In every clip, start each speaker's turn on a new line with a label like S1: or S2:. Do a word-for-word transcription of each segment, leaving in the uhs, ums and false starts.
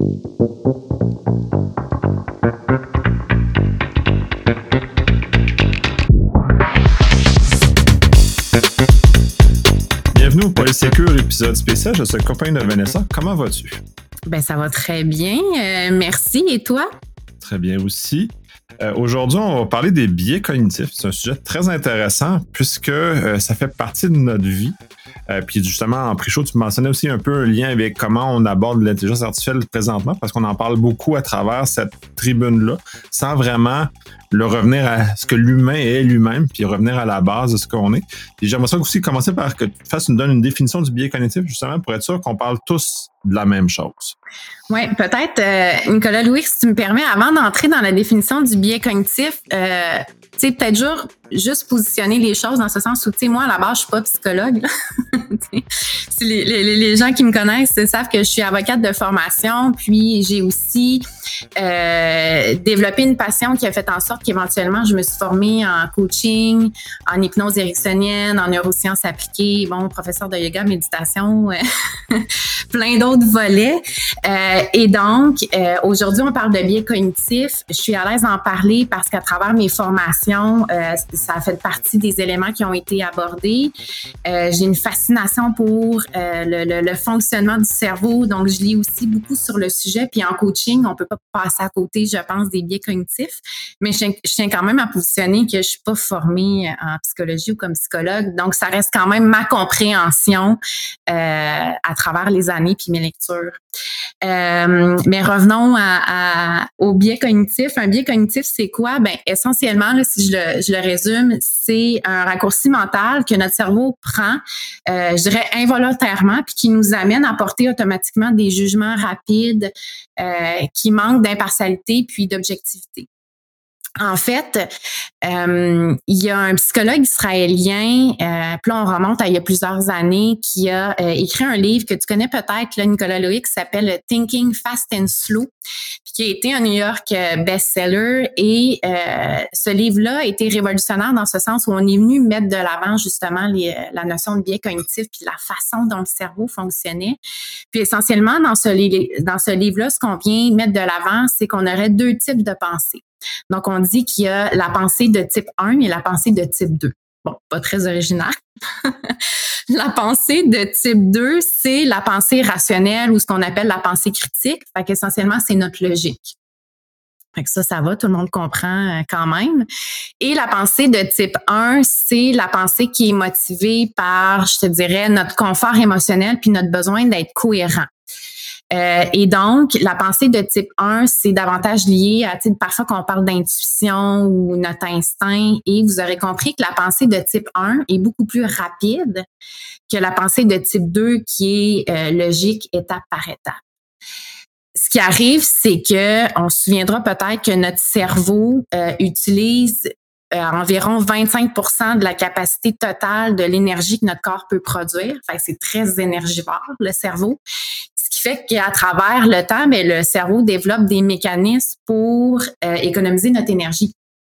S1: Bienvenue au Polysécure, épisode spécial. Je suis accompagné de Vanessa. Comment vas-tu?
S2: Ben, ça va très bien. Euh, merci. Et toi?
S1: Très bien aussi. Euh, aujourd'hui, on va parler des biais cognitifs. C'est un sujet très intéressant puisque euh, ça fait partie de notre vie. Euh, puis justement, en pré-show, tu mentionnais aussi un peu un lien avec comment on aborde l'intelligence artificielle présentement parce qu'on en parle beaucoup à travers cette tribune-là sans vraiment le revenir à ce que l'humain est lui-même puis revenir à la base de ce qu'on est. Et j'aimerais ça aussi commencer par que tu fasses une, donne une définition du biais cognitif justement pour être sûr qu'on parle tous de la même chose.
S2: Oui, peut-être, euh, Nicolas Louis, si tu me permets, avant d'entrer dans la définition du biais cognitif, euh, tu sais, peut-être juste, juste positionner les choses dans ce sens où, tu sais, moi, à la base, je suis pas psychologue. Si les, les, les gens qui me connaissent savent que je suis avocate de formation, puis j'ai aussi euh, développé une passion qui a fait en sorte qu'éventuellement, je me suis formée en coaching, en hypnose ericksonienne, en neurosciences appliquées, bon, professeur de yoga, méditation, euh, plein d'autres volets. Euh, et donc, euh, aujourd'hui, on parle de biais cognitifs. Je suis à l'aise d'en parler parce qu'à travers mes formations, euh, ça a fait partie des éléments qui ont été abordés. Euh, j'ai une fascination pour euh, le, le, le fonctionnement du cerveau, donc je lis aussi beaucoup sur le sujet. Puis en coaching, on peut pas passer à côté, je pense, des biais cognitifs. Mais je, je tiens quand même à positionner que je suis pas formée en psychologie ou comme psychologue, donc ça reste quand même ma compréhension euh, à travers les années puis mes lectures. Euh, mais revenons à, à, au biais cognitif. Un biais cognitif, c'est quoi? Ben, essentiellement, là, si je le, je le résume, c'est un raccourci mental que notre cerveau prend, euh, je dirais involontairement, puis qui nous amène à porter automatiquement des jugements rapides euh, qui manquent d'impartialité puis d'objectivité. En fait, euh, il y a un psychologue israélien, euh, puis là on remonte à il y a plusieurs années, qui a euh, écrit un livre que tu connais peut-être, là, Nicolas Loïc, qui s'appelle Thinking Fast and Slow, puis qui a été un New York best-seller. Et euh, ce livre-là a été révolutionnaire dans ce sens où on est venu mettre de l'avant justement les, la notion de biais cognitif puis la façon dont le cerveau fonctionnait. Puis essentiellement, dans ce, dans ce livre-là, ce qu'on vient mettre de l'avant, c'est qu'on aurait deux types de pensées. Donc, on dit qu'il y a la pensée de type un et la pensée de type deux. Bon, pas très original. La pensée de type deux, c'est la pensée rationnelle ou ce qu'on appelle la pensée critique. Fait qu'essentiellement, c'est notre logique. Fait que ça, ça va, tout le monde comprend quand même. Et la pensée de type un, c'est la pensée qui est motivée par, je te dirais, notre confort émotionnel puis notre besoin d'être cohérent. Euh, et donc, la pensée de type un, c'est davantage lié à, tu sais, parfois qu'on parle d'intuition ou notre instinct, et vous aurez compris que la pensée de type un est beaucoup plus rapide que la pensée de type deux qui est euh, logique étape par étape. Ce qui arrive, c'est que on se souviendra peut-être que notre cerveau euh, utilise Euh, environ vingt-cinq pour cent de la capacité totale de l'énergie que notre corps peut produire. Fait que c'est très énergivore, le cerveau. Ce qui fait qu'à travers le temps, bien, le cerveau développe des mécanismes pour euh, économiser notre énergie.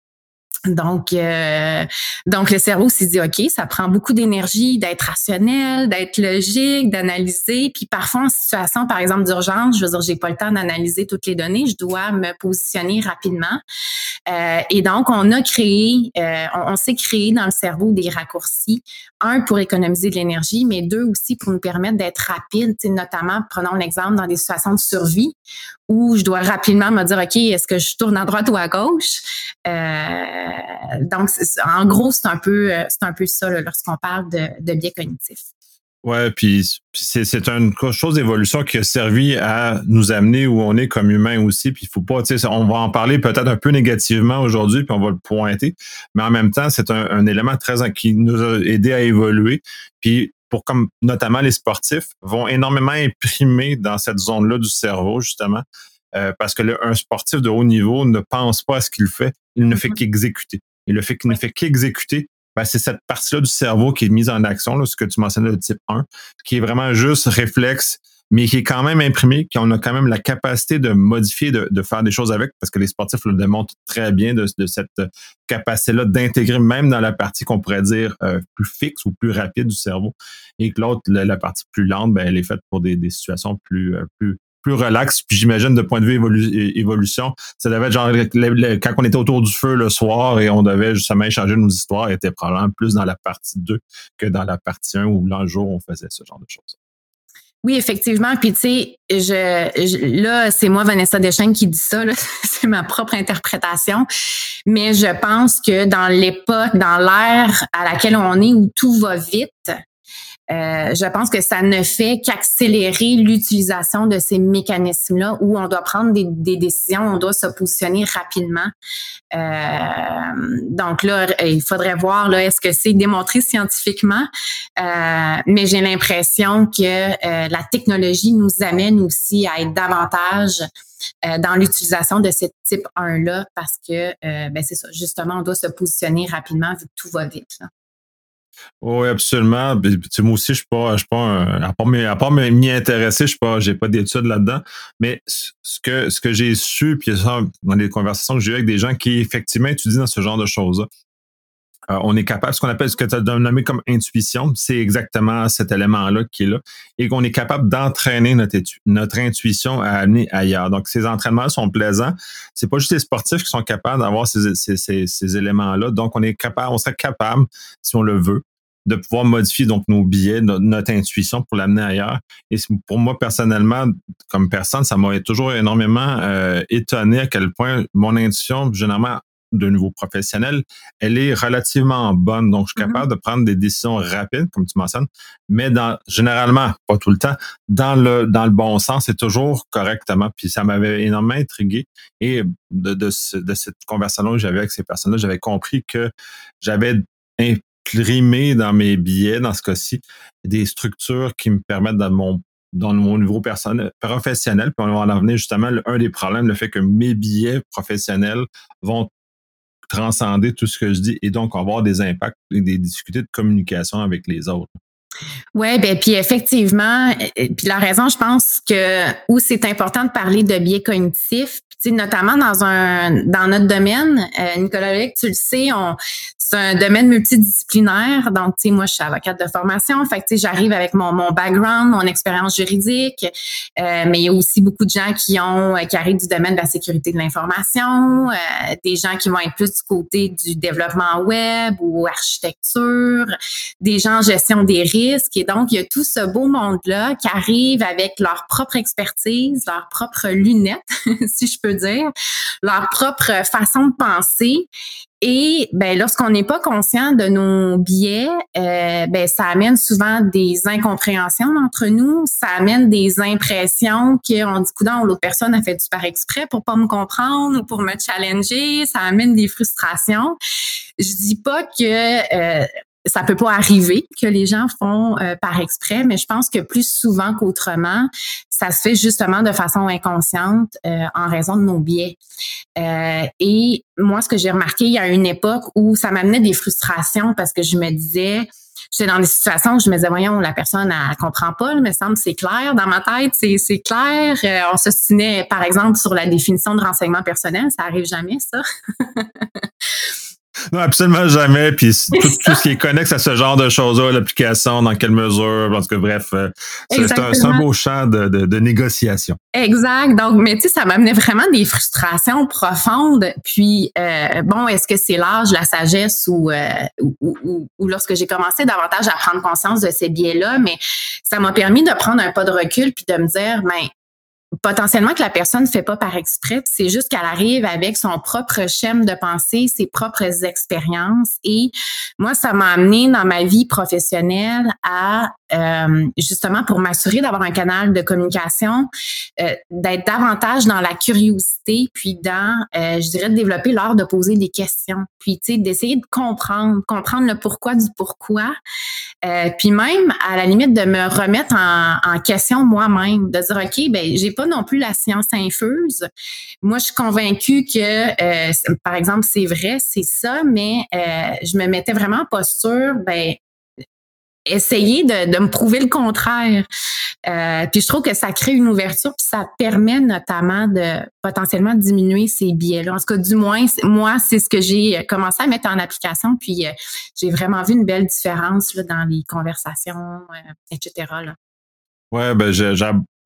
S2: Donc, euh, donc le cerveau s'est dit, OK, ça prend beaucoup d'énergie d'être rationnel, d'être logique, d'analyser. Puis parfois, en situation, par exemple, d'urgence, je veux dire, j'ai pas le temps d'analyser toutes les données, je dois me positionner rapidement. Euh, et donc, on a créé, euh, on, on s'est créé dans le cerveau des raccourcis. Un, pour économiser de l'énergie, mais deux aussi pour nous permettre d'être rapide, notamment, prenons l'exemple dans des situations de survie où je dois rapidement me dire, OK, est-ce que je tourne à droite ou à gauche? Euh, donc, en gros, c'est un peu, c'est un peu ça là, lorsqu'on parle de, de biais cognitifs.
S1: Ouais, puis c'est, c'est une chose d'évolution qui a servi à nous amener où on est comme humain aussi. Puis il faut pas, tu sais, on va en parler peut-être un peu négativement aujourd'hui, puis on va le pointer. Mais en même temps, c'est un, un élément très qui nous a aidé à évoluer. Puis pour comme notamment les sportifs vont énormément imprimer dans cette zone-là du cerveau justement, euh, parce que le, un sportif de haut niveau ne pense pas à ce qu'il fait, il ne fait qu'exécuter. Et le fait qu'il ne fait qu'exécuter, ben, c'est cette partie-là du cerveau qui est mise en action, là, ce que tu mentionnais de type un, qui est vraiment juste réflexe, mais qui est quand même imprimé, qu'on a quand même la capacité de modifier, de, de faire des choses avec, parce que les sportifs le démontrent très bien de, de cette capacité-là d'intégrer même dans la partie qu'on pourrait dire euh, plus fixe ou plus rapide du cerveau, et que l'autre, la, la partie plus lente, ben, elle est faite pour des, des situations plus, euh, plus plus relax. Puis j'imagine, de point de vue évolu- évolution, ça devait être genre le, le, quand on était autour du feu le soir et on devait justement échanger nos histoires, était probablement plus dans la partie deux que dans la partie un où là, le jour, on faisait ce genre de choses.
S2: Oui, effectivement. Puis, tu sais, je, je, là, c'est moi, Vanessa Deschênes, qui dit ça. Là. C'est ma propre interprétation. Mais je pense que dans l'époque, dans l'ère à laquelle on est, où tout va vite, Euh, je pense que ça ne fait qu'accélérer l'utilisation de ces mécanismes-là où on doit prendre des, des décisions, on doit se positionner rapidement. Euh, donc là, il faudrait voir là, est-ce que c'est démontré scientifiquement, euh, mais j'ai l'impression que euh, la technologie nous amène aussi à être davantage euh, dans l'utilisation de ce type un-là parce que, euh, ben c'est ça, justement, on doit se positionner rapidement vu que tout va vite, là.
S1: Oui, absolument. Puis, tu sais, moi aussi, je suis pas, je suis pas un, à part m'y, à part m'y intéresser, je suis pas, j'ai pas d'études là-dedans. Mais ce que, ce que j'ai su, puis ça, dans les conversations que j'ai eues avec des gens qui effectivement étudient dans ce genre de choses-là, euh, on est capable, ce qu'on appelle, ce que tu as nommé comme intuition, c'est exactement cet élément-là qui est là, et qu'on est capable d'entraîner notre, étu- notre intuition à amener ailleurs. Donc, ces entraînements sont plaisants. C'est pas juste les sportifs qui sont capables d'avoir ces, ces, ces, ces éléments-là. Donc, on est capable, on serait capable, si on le veut, de pouvoir modifier donc nos billets, notre, notre intuition pour l'amener ailleurs. Et pour moi, personnellement, comme personne, ça m'a toujours énormément euh, étonné à quel point mon intuition, généralement, de niveau professionnel, elle est relativement bonne. Donc, je suis capable mm-hmm. de prendre des décisions rapides, comme tu mentionnes, mais dans, généralement, pas tout le temps, dans le, dans le bon sens et toujours correctement. Puis ça m'avait énormément intrigué. Et de, de, ce, de cette conversation que j'avais avec ces personnes-là, j'avais compris que j'avais imprimé dans mes billets, dans ce cas-ci, des structures qui me permettent dans mon dans mon niveau personnel, professionnel, puis on va en venir justement, un des problèmes, le fait que mes billets professionnels vont transcender tout ce que je dis et donc avoir des impacts et des difficultés de communication avec les autres.
S2: Oui, ben puis effectivement, puis la raison, je pense que où c'est important de parler de biais cognitifs, puis notamment dans un dans notre domaine, euh, Nicolas Lelecq, tu le sais, on c'est un domaine multidisciplinaire. Donc, tu sais, moi, je suis avocate de formation. Fait que, tu sais, j'arrive avec mon, mon background, mon expérience juridique. Euh, mais il y a aussi beaucoup de gens qui ont, qui arrivent du domaine de la sécurité de l'information, euh, des gens qui vont être plus du côté du développement web ou architecture, des gens en gestion des risques. Et donc, il y a tout ce beau monde-là qui arrive avec leur propre expertise, leurs propres lunettes, si je peux dire, leur propre façon de penser. Et ben lorsqu'on n'est pas conscient de nos biais, euh, ben ça amène souvent des incompréhensions entre nous, ça amène des impressions qu'on dit coudonc, l'autre personne a fait du par exprès pour pas me comprendre ou pour me challenger, ça amène des frustrations. Je dis pas que euh, ça peut pas arriver que les gens font euh, par exprès, mais je pense que plus souvent qu'autrement, ça se fait justement de façon inconsciente euh, en raison de nos biais. Euh, et moi, ce que j'ai remarqué, il y a une époque où ça m'amenait des frustrations parce que je me disais, j'étais dans des situations où je me disais, voyons, la personne, elle comprend pas, il me semble c'est clair. Dans ma tête, c'est, c'est clair. Euh, on s'ostinait, par exemple, sur la définition de renseignement personnel. Ça arrive jamais, ça.
S1: Non, absolument jamais. Puis tout, tout ce qui est connexe à ce genre de choses-là, l'application, dans quelle mesure, parce que bref, c'est, c'est, un, c'est un beau champ de, de, de négociation.
S2: Exact. Donc, mais tu sais, ça m'amenait vraiment des frustrations profondes. Puis, euh, bon, est-ce que c'est l'âge, la sagesse ou, euh, ou, ou, ou lorsque j'ai commencé davantage à prendre conscience de ces biais-là, mais ça m'a permis de prendre un pas de recul puis de me dire, ben, potentiellement que la personne ne fait pas par exprès, puis c'est juste qu'elle arrive avec son propre schème de pensée, ses propres expériences. Et moi, ça m'a amené dans ma vie professionnelle à, euh, justement, pour m'assurer d'avoir un canal de communication, euh, d'être davantage dans la curiosité, puis dans, euh, je dirais, de développer l'art de poser des questions, puis, tu sais, d'essayer de comprendre, comprendre le pourquoi du pourquoi, euh, puis même, à la limite, de me remettre en, en question moi-même, de dire, OK, ben j'ai pas non plus la science infuse. Moi, je suis convaincue que, euh, par exemple, c'est vrai, c'est ça, mais euh, je me mettais vraiment en posture, ben essayer de, de me prouver le contraire. Euh, puis je trouve que ça crée une ouverture, puis ça permet notamment de potentiellement diminuer ces biais-là. En tout cas, du moins, moi, c'est ce que j'ai commencé à mettre en application, puis euh, j'ai vraiment vu une belle différence là, dans les conversations, euh, et cetera là.
S1: Ouais, ben je,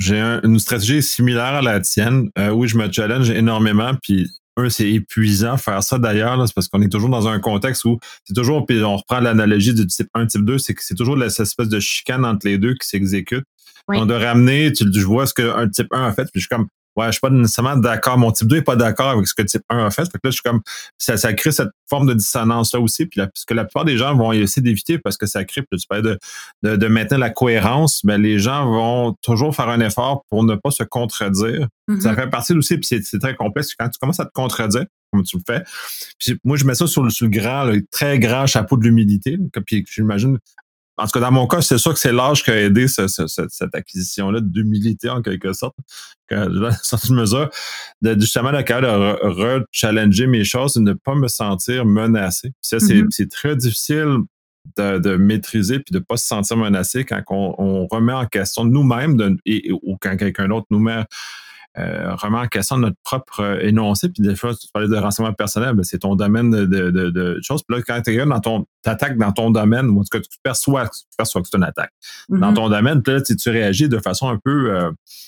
S1: j'ai un, une stratégie similaire à la tienne, euh, où je me challenge énormément, puis un, c'est épuisant faire ça d'ailleurs, là, c'est parce qu'on est toujours dans un contexte où c'est toujours, puis on reprend l'analogie du type un, type deux, c'est que c'est toujours cette espèce de chicane entre les deux qui s'exécute.
S2: Oui.
S1: On doit ramener, tu, je vois ce qu'un type un a fait, puis je suis comme, ouais, je suis pas nécessairement d'accord. Mon type deux est pas d'accord avec ce que le type un a fait. Fait que là, je suis comme, ça, ça crée cette forme de dissonance-là aussi. Puis là, ce que la plupart des gens vont essayer d'éviter parce que ça crée, puis tu parlais de, de, de maintenir la cohérence, mais les gens vont toujours faire un effort pour ne pas se contredire. Mm-hmm. Ça fait partie aussi, puis c'est, c'est très complexe. Quand tu commences à te contredire, comme tu le fais, puis moi, je mets ça sur le, sur le grand, le très grand chapeau de l'humilité. Puis j'imagine, en tout cas, dans mon cas, c'est sûr que c'est l'âge qui a aidé ce, ce, cette acquisition-là d'humilité, en quelque sorte, que, dans une certaine mesure, de justement le cas de re-challenger mes choses et ne pas me sentir menacé. Puis ça, c'est, mm-hmm. c'est très difficile de, de maîtriser puis de ne pas se sentir menacé quand on, on remet en question nous-mêmes de, et, ou quand quelqu'un d'autre nous met Euh, remet en question notre propre euh, énoncé. Puis des fois, tu parlais de renseignement personnel, ben c'est ton domaine de, de, de, de choses. Puis là, quand tu dans ton t'attaques dans ton domaine, ou en tout cas, tu perçois, tu perçois que c'est une attaque. Mm-hmm. Dans ton domaine, puis là, tu, tu réagis de façon un peu euh,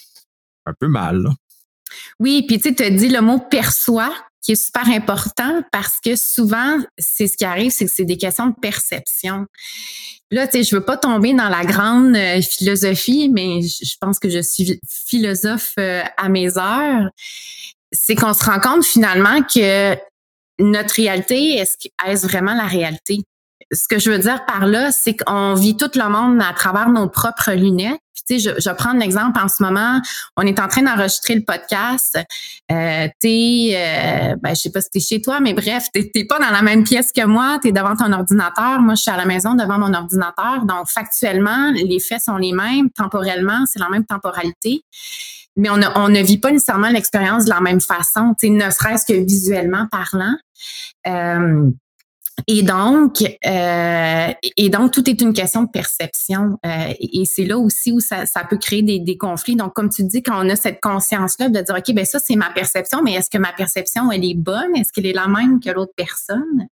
S1: un peu mal. Là.
S2: Oui, puis tu sais, tu as dit le mot perçoit, qui est super important parce que souvent, c'est ce qui arrive, c'est que c'est des questions de perception. Là, tu sais, je veux pas tomber dans la grande euh, philosophie, mais je, je pense que je suis philosophe euh, à mes heures. C'est qu'on se rend compte finalement que notre réalité, est-ce, est-ce vraiment la réalité? Ce que je veux dire par là, c'est qu'on vit tout le monde à travers nos propres lunettes. Puis, tu sais, je, je vais prendre l'exemple en ce moment. On est en train d'enregistrer le podcast. Euh, t'es, euh, ben, je sais pas si t'es chez toi, mais bref, t'es, t'es pas dans la même pièce que moi. T'es devant ton ordinateur. Moi, je suis à la maison devant mon ordinateur. Donc, factuellement, les faits sont les mêmes. Temporellement, c'est la même temporalité. Mais on, a, on ne vit pas nécessairement l'expérience de la même façon, tu sais, ne serait-ce que visuellement parlant. Euh, Et donc, euh, et donc, tout est une question de perception. Euh, et c'est là aussi où ça, ça peut créer des, des conflits. Donc, comme tu dis, quand on a cette conscience-là de dire, OK, ben ça, c'est ma perception, mais est-ce que ma perception, elle est bonne? Est-ce qu'elle est la même que l'autre personne?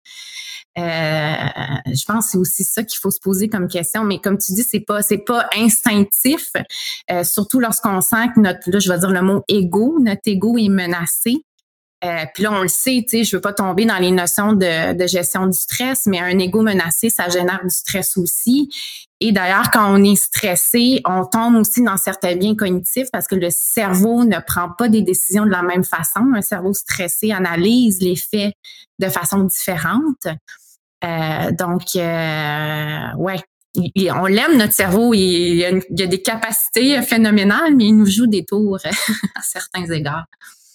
S2: Euh, je pense que c'est aussi ça qu'il faut se poser comme question. Mais comme tu dis, c'est pas, c'est pas instinctif, euh, surtout lorsqu'on sent que notre, là, je vais dire le mot ego, notre ego est menacé. Euh, puis là, on le sait, tu sais, je veux pas tomber dans les notions de, de gestion du stress, mais un ego menacé, ça génère du stress aussi. Et d'ailleurs, quand on est stressé, on tombe aussi dans certains biais cognitifs parce que le cerveau ne prend pas des décisions de la même façon. Un cerveau stressé analyse les faits de façon différente. Euh, donc, euh, ouais. On l'aime, notre cerveau. Il y a, une, il y a des capacités phénoménales, mais il nous joue des tours à certains égards.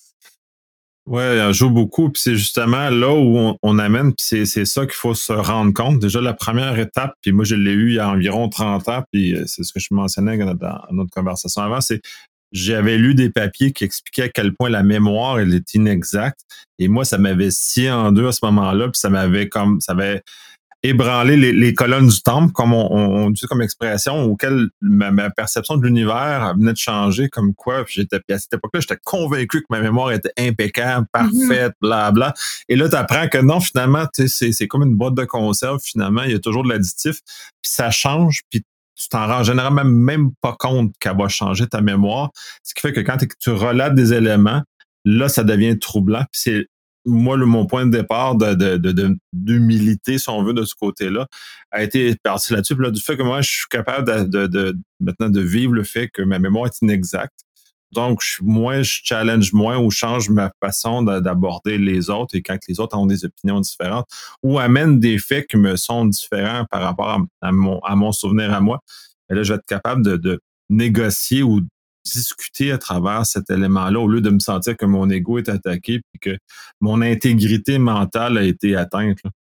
S1: Oui, elle joue beaucoup, puis c'est justement là où on, on amène, puis c'est, c'est ça qu'il faut se rendre compte. Déjà, la première étape, puis moi, je l'ai eu il y a environ trente ans, puis c'est ce que je mentionnais dans notre conversation avant, c'est j'avais lu des papiers qui expliquaient à quel point la mémoire, elle est inexacte, et moi, ça m'avait scié en deux à ce moment-là, puis ça m'avait comme, ça avait ébranler les, les colonnes du temple, comme on, on, on dit comme expression, auquel ma, ma perception de l'univers venait de changer, comme quoi, puis j'étais, puis à cette époque-là, j'étais convaincu que ma mémoire était impeccable, parfaite, mm-hmm. bla bla. Et là, tu apprends que non, finalement, c'est, c'est comme une boîte de conserve, finalement, il y a toujours de l'additif, puis ça change, puis tu t'en rends généralement même pas compte qu'elle va changer ta mémoire, ce qui fait que quand tu relates des éléments, là, ça devient troublant, puis c'est moi, le, mon point de départ de, de, de, de, d'humilité, si on veut, de ce côté-là, a été parti là-dessus. Puis là, du fait que moi, je suis capable de, de, de maintenant de vivre le fait que ma mémoire est inexacte. Donc, je, moi, je challenge moins ou change ma façon de, d'aborder les autres et quand les autres ont des opinions différentes ou amènent des faits qui me sont différents par rapport à, à, mon, à mon souvenir à moi. Et là, je vais être capable de, de négocier ou discuter à travers cet élément-là au lieu de me sentir que mon ego est attaqué et que mon intégrité mentale a été atteinte. Là.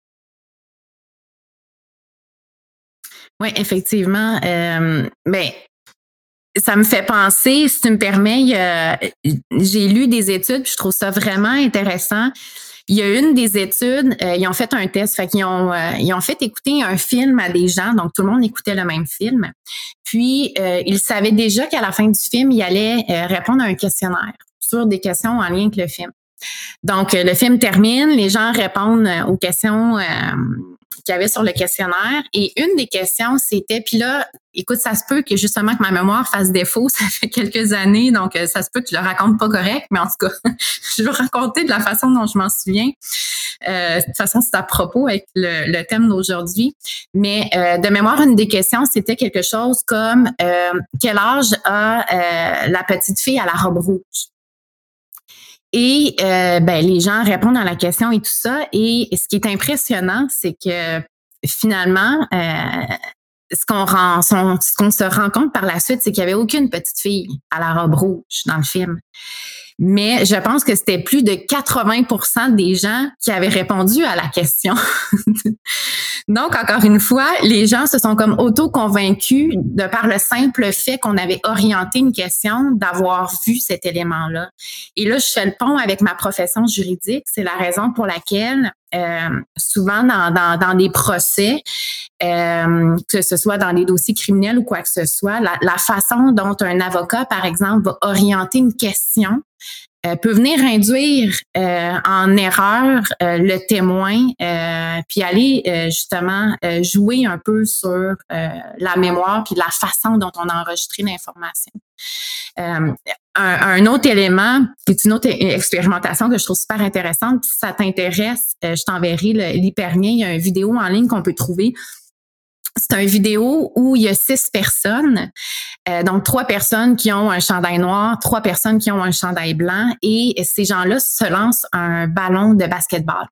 S2: Oui, effectivement. Euh, mais ça me fait penser, si tu me permets, euh, j'ai lu des études, puis je trouve ça vraiment intéressant. Il y a une des études, euh, ils ont fait un test, fait qu'ils ont, euh, ils ont fait écouter un film à des gens, donc tout le monde écoutait le même film. Puis, euh, ils savaient déjà qu'à la fin du film, ils allaient euh, répondre à un questionnaire sur des questions en lien avec le film. Donc, euh, le film termine, les gens répondent aux questions euh, qu'il y avait sur le questionnaire. Et une des questions, c'était, puis là, écoute, ça se peut que justement que ma mémoire fasse défaut, ça fait quelques années, donc ça se peut que je le raconte pas correct, mais en tout cas, je vais raconter de la façon dont je m'en souviens. Euh, de toute façon, c'est à propos avec le, le thème d'aujourd'hui. Mais euh, de mémoire, une des questions, c'était quelque chose comme euh, quel âge a euh, la petite fille à la robe rouge? Et euh, ben, les gens répondent à la question et tout ça. Et ce qui est impressionnant, c'est que finalement, euh, ce qu'on rend, son, ce qu'on se rend compte par la suite, c'est qu'il n'y avait aucune petite fille à la robe rouge dans le film. Mais je pense que c'était plus de quatre-vingts pour cent des gens qui avaient répondu à la question. Donc, encore une fois, les gens se sont comme auto-convaincus de par le simple fait qu'on avait orienté une question d'avoir vu cet élément-là. Et là, je fais le pont avec ma profession juridique. C'est la raison pour laquelle euh, souvent dans, dans, dans des procès, euh, que ce soit dans des dossiers criminels ou quoi que ce soit, la, la façon dont un avocat, par exemple, va orienter une question Euh, peut venir induire euh, en erreur euh, le témoin, euh, puis aller euh, justement euh, jouer un peu sur euh, la mémoire puis la façon dont on a enregistré l'information. Euh, un, un autre élément, c'est une autre expérimentation que je trouve super intéressante. Si ça t'intéresse, euh, je t'enverrai l'hyperlien. Il y a une vidéo en ligne qu'on peut trouver. C'est une vidéo où il y a six personnes, euh, donc trois personnes qui ont un chandail noir, trois personnes qui ont un chandail blanc, et ces gens-là se lancent un ballon de basketball.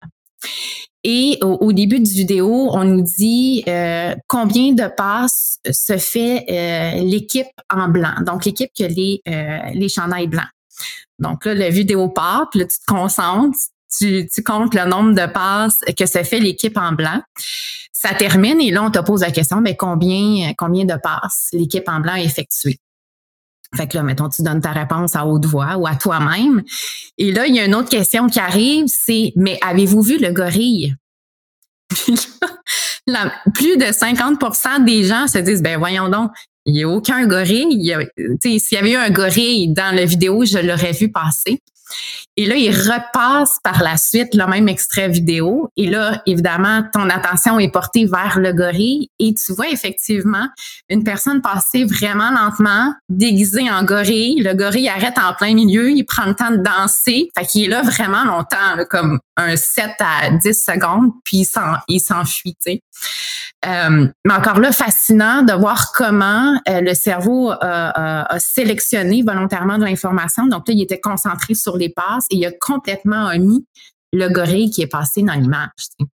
S2: Et au, au début du vidéo, on nous dit euh, combien de passes se fait euh, l'équipe en blanc, donc l'équipe qui a les, euh, les chandails blancs. Donc là, la vidéo part, puis là, tu te concentres, tu, tu comptes le nombre de passes que se fait l'équipe en blanc. Ça termine et là, on te pose la question, mais combien, combien de passes l'équipe en blanc a effectué? Fait que là, mettons, tu donnes ta réponse à haute voix ou à toi-même. Et là, il y a une autre question qui arrive, c'est, mais avez-vous vu le gorille? Puis là, la, plus de cinquante pour cent des gens se disent, ben voyons donc, il n'y a aucun gorille. Il y a, s'il y avait eu un gorille dans la vidéo, je l'aurais vu passer. Et là, il repasse par la suite le même extrait vidéo. Et là, évidemment, ton attention est portée vers le gorille et tu vois effectivement une personne passer vraiment lentement, déguisée en gorille. Le gorille arrête en plein milieu, il prend le temps de danser. Fait qu'il est là vraiment longtemps, là, comme un sept à dix secondes, puis il s'enfuit, tu sais. Euh, mais encore là, fascinant de voir comment euh, le cerveau euh, a, a sélectionné volontairement de l'information. Donc là, il était concentré sur les passes et il a complètement omis le gorille qui est passé dans l'image. Tu sais.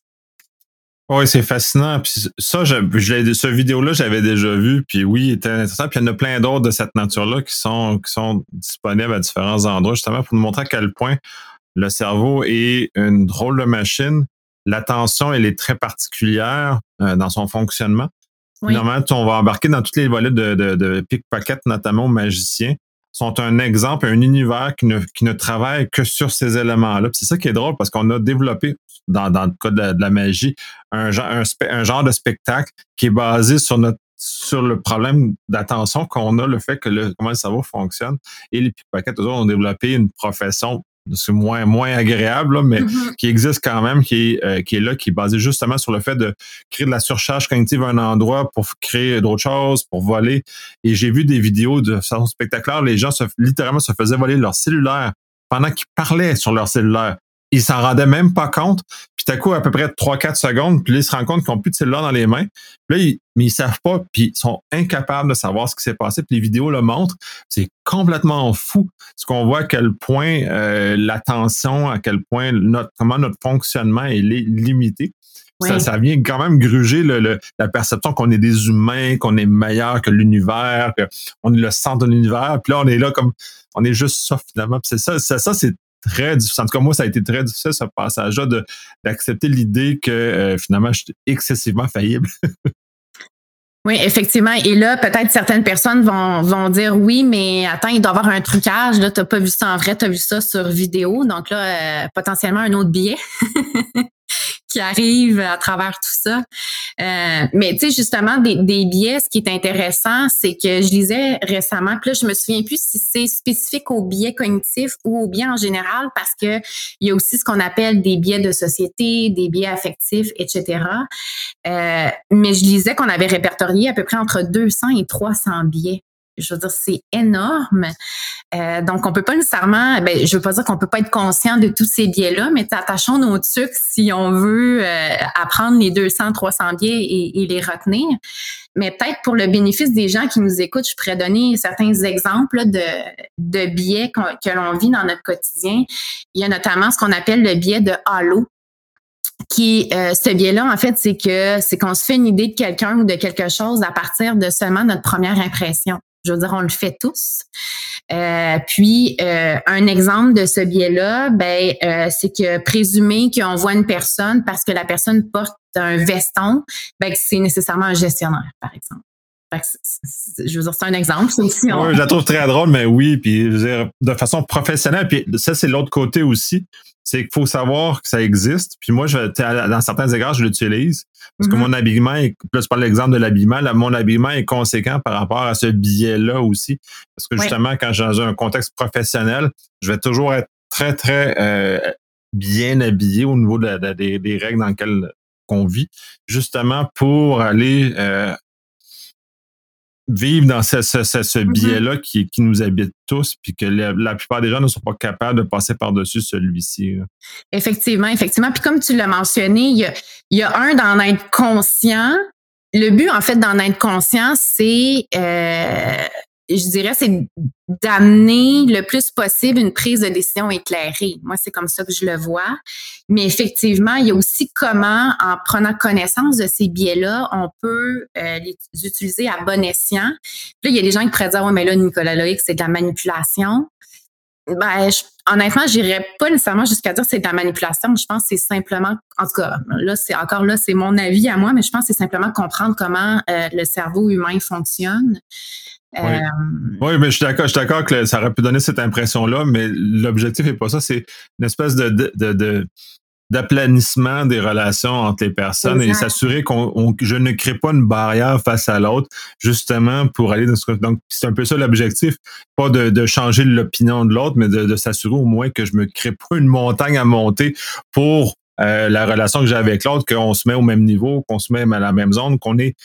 S1: Oui, c'est fascinant. Puis ça, je, je, ce vidéo-là, j'avais déjà vu. Puis oui, il était intéressant. Puis il y en a plein d'autres de cette nature-là qui sont, qui sont disponibles à différents endroits, justement pour nous montrer à quel point le cerveau est une drôle de machine. L'attention, elle est très particulière euh, dans son fonctionnement. Oui. Normalement, on va embarquer dans tous les volets de, de, de pickpocket, notamment aux magiciens, sont un exemple, un univers qui ne, qui ne travaille que sur ces éléments-là. Puis c'est ça qui est drôle parce qu'on a développé, dans, dans le cas de la, de la magie, un, un, un genre de spectacle qui est basé sur notre sur le problème d'attention qu'on a, le fait que le, comment le cerveau fonctionne. Et les pickpockets, eux ont développé une profession c'est moins moins agréable, là, mais mm-hmm. qui existe quand même, qui est, euh, qui est là, qui est basé justement sur le fait de créer de la surcharge cognitive à un endroit pour créer d'autres choses, pour voler. Et j'ai vu des vidéos de façon spectaculaire, les gens se, littéralement se faisaient voler leur cellulaire pendant qu'ils parlaient sur leur cellulaire. Ils s'en rendaient même pas compte. Puis tout à coup, à peu près trois quatre secondes, puis là, ils se rendent compte qu'ils n'ont plus de cellulaire dans les mains. Puis là, ils, mais ils savent pas, puis ils sont incapables de savoir ce qui s'est passé. Puis les vidéos le montrent. C'est complètement fou. Ce qu'on voit à quel point euh, l'attention, à quel point notre comment notre fonctionnement est limité. Oui. Ça, ça vient quand même gruger le, le, la perception qu'on est des humains, qu'on est meilleur que l'univers, qu'on est le centre de l'univers. Puis là, on est là comme, on est juste ça finalement. Puis c'est ça, c'est ça, c'est très difficile. En tout cas, moi, ça a été très difficile, ce passage-là, de, d'accepter l'idée que euh, finalement, je suis excessivement faillible.
S2: Oui, effectivement. Et là, peut-être certaines personnes vont vont dire oui, mais attends, il doit y avoir un trucage. Là, t'as pas vu ça en vrai, t'as vu ça sur vidéo. Donc là, euh, potentiellement un autre biais qui arrivent à travers tout ça. Euh, mais tu sais, justement, des, des biais, ce qui est intéressant, c'est que je lisais récemment, puis là, je me souviens plus si c'est spécifique aux biais cognitifs ou aux biais en général, parce que il y a aussi ce qu'on appelle des biais de société, des biais affectifs, et cetera. Euh, mais je lisais qu'on avait répertorié à peu près entre deux cents et trois cents biais. Je veux dire, c'est énorme. Euh, donc, on peut pas nécessairement, ben, je veux pas dire qu'on peut pas être conscient de tous ces biais-là, mais attachons nos trucs si on veut euh, apprendre les deux cents, trois cents biais et, et les retenir. Mais peut-être pour le bénéfice des gens qui nous écoutent, je pourrais donner certains exemples là, de, de biais que l'on vit dans notre quotidien. Il y a notamment ce qu'on appelle le biais de halo. Qui, euh, ce biais-là, en fait, c'est que c'est qu'on se fait une idée de quelqu'un ou de quelque chose à partir de seulement notre première impression. Je veux dire, on le fait tous. Euh, puis, euh, un exemple de ce biais-là, ben, euh, c'est que présumer qu'on voit une personne parce que la personne porte un veston, ben, que c'est nécessairement un gestionnaire, par exemple. Fait que c'est, c'est, je veux dire, c'est un exemple. C'est aussi, on...
S1: Oui, je la trouve très drôle, mais oui, puis je veux dire, de façon professionnelle. Puis ça, c'est l'autre côté aussi. C'est qu'il faut savoir que ça existe. Puis moi, je, dans certains égards, je l'utilise. Parce mm-hmm. que mon habillement, est, là, je parle de l'exemple de l'habillement, là, mon habillement est conséquent par rapport à ce biais-là aussi. Parce que justement, oui. quand je suis dans un contexte professionnel, je vais toujours être très, très euh, bien habillé au niveau de, de, de, des règles dans lesquelles on vit, justement pour aller euh, vivre dans ce, ce, ce, ce biais-là qui, qui nous habite tous, puis que la, la plupart des gens ne sont pas capables de passer par-dessus celui-ci. Là.
S2: Effectivement, effectivement. Puis comme tu l'as mentionné, il y a, il y a un d'en être conscient. Le but, en fait, d'en être conscient, c'est, euh, je dirais, c'est d'amener le plus possible une prise de décision éclairée. Moi, c'est comme ça que je le vois. Mais effectivement, il y a aussi comment, en prenant connaissance de ces biais-là, on peut euh, les utiliser à bon escient. Puis là, il y a des gens qui pourraient dire, ouais, mais là, Nicolas Loïc, c'est de la manipulation. Ben, je, honnêtement, j'irais pas nécessairement jusqu'à dire que c'est de la manipulation. Je pense que c'est simplement, en tout cas, là, c'est encore là, c'est mon avis à moi, mais je pense que c'est simplement comprendre comment euh, le cerveau humain fonctionne.
S1: Oui. Euh, oui, mais je suis d'accord, je suis d'accord que ça aurait pu donner cette impression-là, mais l'objectif n'est pas ça, c'est une espèce de, de, de, de d'aplanissement des relations entre les personnes exact. Et s'assurer qu'on on, je ne crée pas une barrière face à l'autre, justement pour aller dans ce donc c'est un peu ça l'objectif, pas de, de changer l'opinion de l'autre, mais de, de s'assurer au moins que je me crée pas une montagne à monter pour euh, la relation que j'ai avec l'autre, qu'on se met au même niveau, qu'on se met à la même zone, qu'on est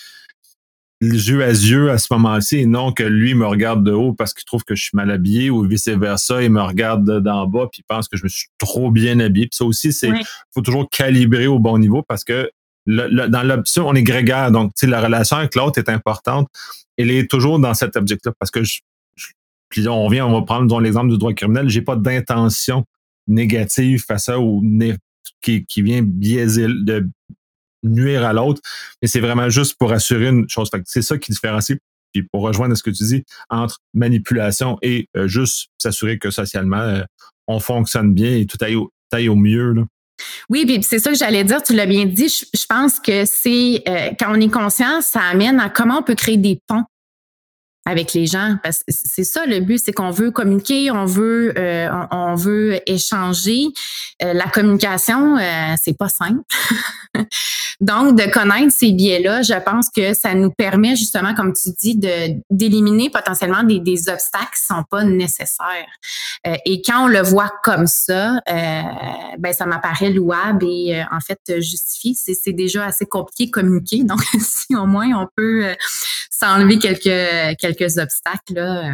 S1: yeux à yeux à ce moment-ci et non que lui me regarde de haut parce qu'il trouve que je suis mal habillé ou vice-versa, il me regarde d'en bas puis il pense que je me suis trop bien habillé. Puis ça aussi, c'est oui. faut toujours calibrer au bon niveau parce que le, le, dans l'option, on est grégaire. Donc, tu sais, la relation avec l'autre est importante. Elle est toujours dans cet objectif parce que je, je, puis là, on vient, on va prendre disons, l'exemple du droit criminel, j'ai pas d'intention négative face à ou né, qui, qui vient biaiser de nuire à l'autre, mais c'est vraiment juste pour assurer une chose. Fait que c'est ça qui différencie, puis pour rejoindre ce que tu dis, entre manipulation et euh, juste s'assurer que socialement, euh, on fonctionne bien et tout aille au, tout aille au mieux. Là.
S2: Oui, puis c'est ça que j'allais dire, tu l'as bien dit, je, je pense que c'est, euh, quand on est conscient, ça amène à comment on peut créer des ponts avec les gens, parce que c'est ça le but, c'est qu'on veut communiquer, on veut, euh, on, on veut échanger. Euh, la communication, euh, c'est pas simple. Donc, de connaître ces biais-là, je pense que ça nous permet justement, comme tu dis, de d'éliminer potentiellement des, des obstacles qui sont pas nécessaires. Euh, et quand on le voit comme ça, euh, ben ça m'apparaît louable et euh, en fait justifié. C'est, c'est déjà assez compliqué de communiquer, donc si au moins on peut euh, s'enlever quelques quelques obstacles là.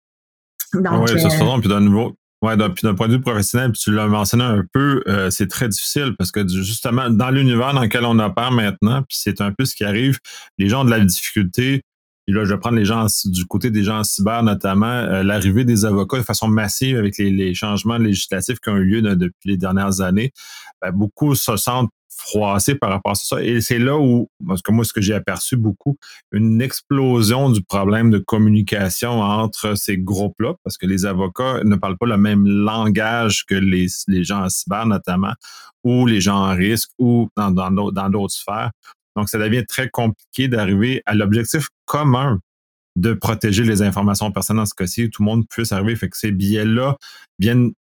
S2: Euh,
S1: donc, oui, euh, ça se puis d'un nouveau. Ouais, d'un, puis d'un point de vue professionnel, puis tu l'as mentionné un peu, euh, c'est très difficile parce que justement, dans l'univers dans lequel on opère maintenant, puis c'est un peu ce qui arrive, les gens ont de la difficulté, et là, je vais prendre les gens du côté des gens en cyber, notamment, euh, l'arrivée des avocats de façon massive avec les, les changements législatifs qui ont eu lieu de, depuis les dernières années. Ben, beaucoup se sentent froissés par rapport à ça. Et c'est là où, parce que moi, ce que j'ai aperçu beaucoup, une explosion du problème de communication entre ces groupes-là, parce que les avocats ne parlent pas le même langage que les, les gens en cyber, notamment, ou les gens en risque, ou dans, dans, dans d'autres sphères. Donc, ça devient très compliqué d'arriver à l'objectif commun de protéger les informations personnelles dans ce cas-ci, où tout le monde puisse arriver. Fait que ces biais-là viennent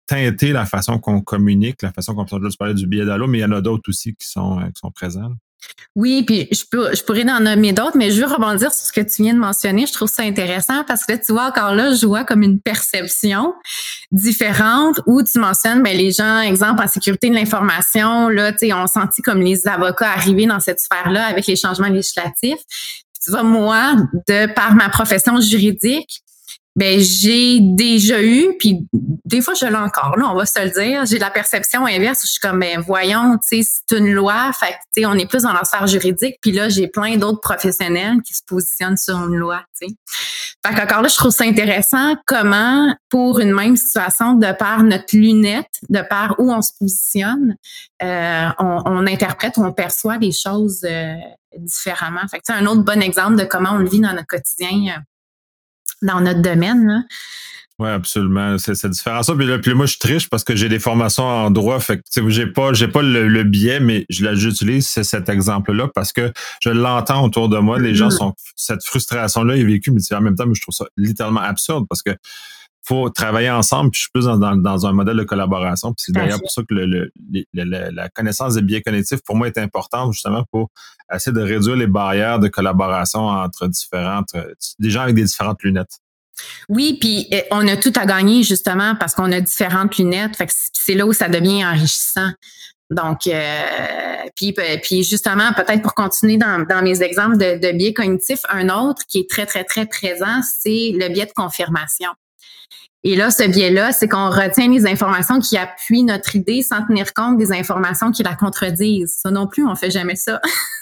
S1: teinter la façon qu'on communique, la façon qu'on peut parler du biais d'Allo, mais il y en a d'autres aussi qui sont, qui sont présents.
S2: Oui, puis je peux, je pourrais en nommer d'autres, mais je veux rebondir sur ce que tu viens de mentionner. Je trouve ça intéressant parce que là, tu vois, encore là, je vois comme une perception différente où tu mentionnes, ben, les gens, exemple, en sécurité de l'information, là, tu sais, ont senti comme les avocats arriver dans cette sphère-là avec les changements législatifs. Puis tu vois, moi, de par ma profession juridique, ben j'ai déjà eu, puis des fois je l'ai encore, là, on va se le dire, j'ai la perception inverse où je suis comme, ben voyons, tu sais, c'est une loi, fait que, tu sais, on est plus dans la sphère juridique, puis là, j'ai plein d'autres professionnels qui se positionnent sur une loi, tu sais. Fait qu'encore là, je trouve ça intéressant comment, pour une même situation, de par notre lunette, de par où on se positionne, euh, on, on interprète ou on perçoit les choses euh, différemment. Fait que c'est un autre bon exemple de comment on le vit dans notre quotidien, euh, dans notre domaine.
S1: Oui, absolument. C'est, c'est différent ça. Puis là, puis moi, je triche parce que j'ai des formations en droit. Fait que j'ai pas, j'ai pas le, le biais, mais je, j'utilise cet exemple-là parce que je l'entends autour de moi. Les gens sont, cette frustration-là est vécue, mais en même temps, je trouve ça littéralement absurde parce que faut travailler ensemble. Puis je suis plus dans, dans, dans un modèle de collaboration. Puis c'est d'ailleurs pour ça que le, le, le, le, la connaissance des biais cognitifs, pour moi, est importante justement pour essayer de réduire les barrières de collaboration entre différentes, des gens avec des différentes lunettes.
S2: Oui, puis on a tout à gagner justement parce qu'on a différentes lunettes. Fait que c'est là où ça devient enrichissant. Donc, euh, puis, puis justement, peut-être pour continuer dans, dans mes exemples de, de biais cognitifs, un autre qui est très, très, très présent, c'est le biais de confirmation. Et là, ce biais-là, c'est qu'on retient les informations qui appuient notre idée sans tenir compte des informations qui la contredisent. Ça non plus, on fait jamais ça.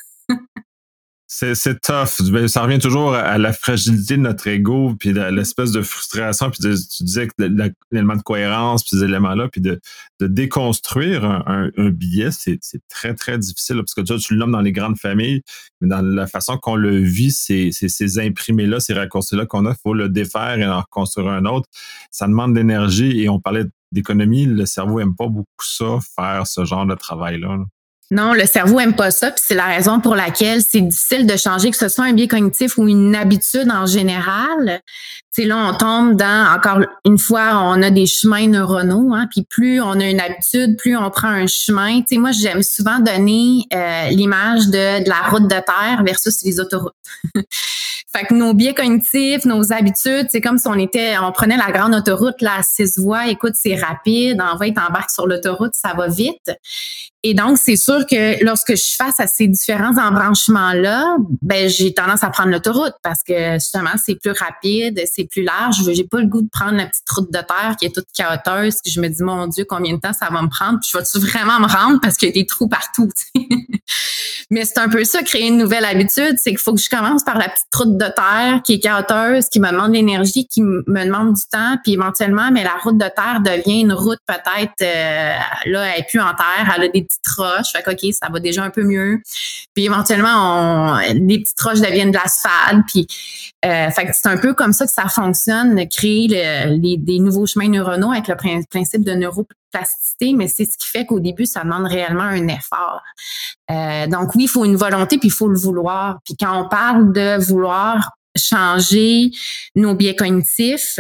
S1: C'est, c'est tough. Ça revient toujours à la fragilité de notre ego, puis à l'espèce de frustration, puis de, tu disais que l'élément de cohérence, puis ces éléments-là, puis de, de déconstruire un, un, un biais, c'est, c'est très, très difficile, parce que tu, tu le nommes dans les grandes familles, mais dans la façon qu'on le vit, c'est, c'est ces imprimés-là, ces raccourcis-là qu'on a, il faut le défaire et en reconstruire un autre. Ça demande de l'énergie, et on parlait d'économie, le cerveau aime pas beaucoup ça, faire ce genre de travail-là, là.
S2: Non, le cerveau aime pas ça, puis c'est la raison pour laquelle c'est difficile de changer, que ce soit un biais cognitif ou une habitude en général. Tu sais, là, on tombe dans, encore une fois, on a des chemins neuronaux, hein, puis plus on a une habitude, plus on prend un chemin. Tu sais, moi, j'aime souvent donner euh, l'image de, de la route de terre versus les autoroutes. Fait que nos biais cognitifs, nos habitudes, c'est comme si on était, on prenait la grande autoroute, là, à six voies, écoute, c'est rapide, en vrai, t'embarques sur l'autoroute, ça va vite. Et donc, c'est sûr que lorsque je suis face à ces différents embranchements-là, ben, j'ai tendance à prendre l'autoroute parce que justement, c'est plus rapide, c'est plus large. J'ai pas le goût de prendre la petite route de terre qui est toute chaoteuse, que je me dis, mon Dieu, combien de temps ça va me prendre? Puis je vais-tu vraiment me rendre parce qu'il y a des trous partout, tu sais? Mais c'est un peu ça, créer une nouvelle habitude, c'est qu'il faut que je commence par la petite route de terre qui est chaoteuse, qui me demande de l'énergie, qui me demande du temps, puis éventuellement, mais la route de terre devient une route peut-être, euh, là, elle est plus en terre, elle a des petites roches, fait que, OK, ça va déjà un peu mieux. Puis éventuellement, on, les petites roches deviennent de l'asphalte, puis euh, fait que c'est un peu comme ça que ça fonctionne, créer le, les, des nouveaux chemins neuronaux avec le principe de neuroplasticité, mais c'est ce qui fait qu'au début, ça demande réellement un effort. Euh, donc oui, il faut une volonté, puis il faut le vouloir. Puis quand on parle de vouloir changer nos biais cognitifs,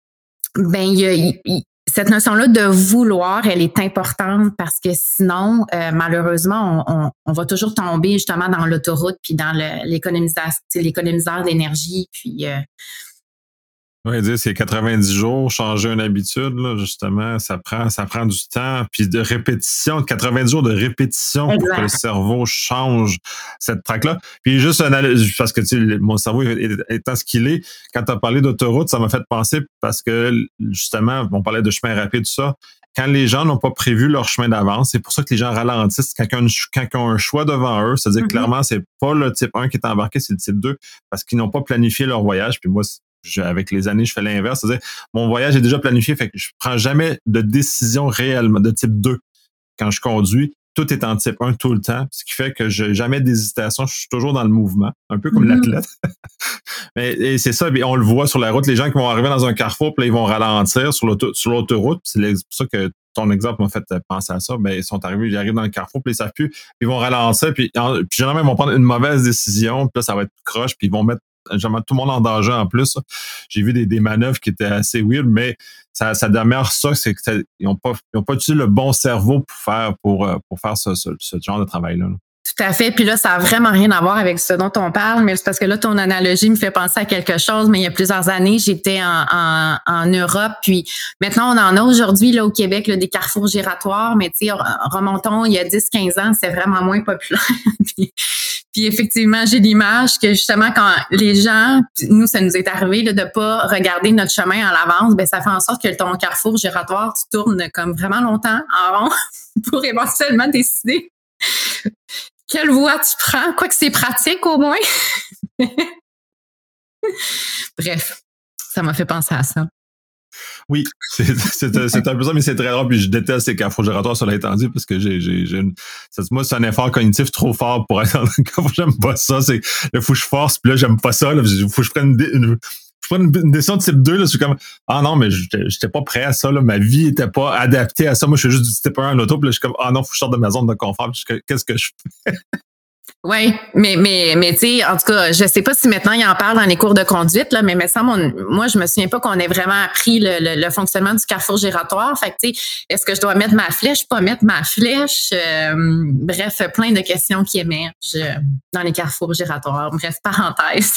S2: ben il y a, il, cette notion-là de vouloir, elle est importante parce que sinon, euh, malheureusement, on, on, on va toujours tomber justement dans l'autoroute puis dans le, l'économisation, l'économiseur d'énergie, puis euh,
S1: oui, dire c'est quatre-vingt-dix jours, changer une habitude, là, justement, ça prend, ça prend du temps, puis de répétition, quatre-vingt-dix jours de répétition exact. Pour que le cerveau change cette traque-là. Puis juste un, parce que tu sais, mon cerveau étant ce qu'il est, quand tu as parlé d'autoroute, ça m'a fait penser parce que justement, on parlait de chemin rapide, tout ça. Quand les gens n'ont pas prévu leur chemin d'avance, c'est pour ça que les gens ralentissent quand ils ont, quand ils ont un choix devant eux. C'est-à-dire mm-hmm. clairement, c'est pas le type un qui est embarqué, c'est le type deux, parce qu'ils n'ont pas planifié leur voyage. Puis moi, Je, avec les années, je fais l'inverse. C'est-à-dire, mon voyage est déjà planifié, fait que je prends jamais de décision réellement de type deux quand je conduis. Tout est en type un tout le temps, ce qui fait que j'ai jamais d'hésitation. Je suis toujours dans le mouvement, un peu comme mm-hmm. l'athlète. Mais et c'est ça, on le voit sur la route, les gens qui vont arriver dans un carrefour, puis là, ils vont ralentir sur, l'auto, sur l'autoroute. C'est pour ça que ton exemple m'a fait penser à ça. Mais ils sont arrivés, ils arrivent dans le carrefour, puis ils savent plus, puis ils vont ralentir, puis, puis généralement, ils vont prendre une mauvaise décision, puis là, ça va être croche, puis ils vont mettre jamais tout le monde en danger en plus. J'ai vu des, des manœuvres qui étaient assez weird, mais ça, ça demeure ça, c'est qu'ils n'ont pas, ils ont pas utilisé le bon cerveau pour faire, pour, pour faire ce, ce, ce genre de travail-là. Là.
S2: Tout à fait. Puis là, ça a vraiment rien à voir avec ce dont on parle, mais c'est parce que là, ton analogie me fait penser à quelque chose. Mais il y a plusieurs années, j'étais en, en, en Europe, puis maintenant, on en a aujourd'hui là au Québec là, des carrefours giratoires, mais tu sais, remontons il y a dix quinze ans, c'est vraiment moins populaire. puis, puis effectivement, j'ai l'image que justement, quand les gens, nous, ça nous est arrivé là, de pas regarder notre chemin en l'avance, ben ça fait en sorte que ton carrefour giratoire, tu tournes comme vraiment longtemps en rond pour éventuellement décider quelle voie tu prends, quoique c'est pratique au moins. Bref, ça m'a fait penser à ça.
S1: Oui, c'est, c'est, c'est un peu ça, mais c'est très rare. Puis je déteste ces carrefours giratoires, cela étant dit, parce que j'ai, j'ai, j'ai une, c'est, moi, c'est un effort cognitif trop fort pour être dans le carrefour. J'aime pas ça. C'est, là, faut que je force, puis là, j'aime pas ça. Il faut que je prenne une, une, je prends une, une décision de type deux, là, je suis comme, ah non, mais j'étais, j'étais pas prêt à ça, là, ma vie était pas adaptée à ça. Moi, je suis juste du type un en auto, puis là, je suis comme, ah non, faut que je sorte de ma zone de confort, puis je, qu'est-ce que je fais?
S2: Oui, mais mais mais tu sais, en tout cas, je sais pas si maintenant il en parle dans les cours de conduite là, mais me semble, on, moi je me souviens pas qu'on ait vraiment appris le, le, le fonctionnement du carrefour giratoire. Fait que tu sais, est-ce que je dois mettre ma flèche, pas mettre ma flèche, euh, bref, plein de questions qui émergent dans les carrefours giratoires. Bref, parenthèse.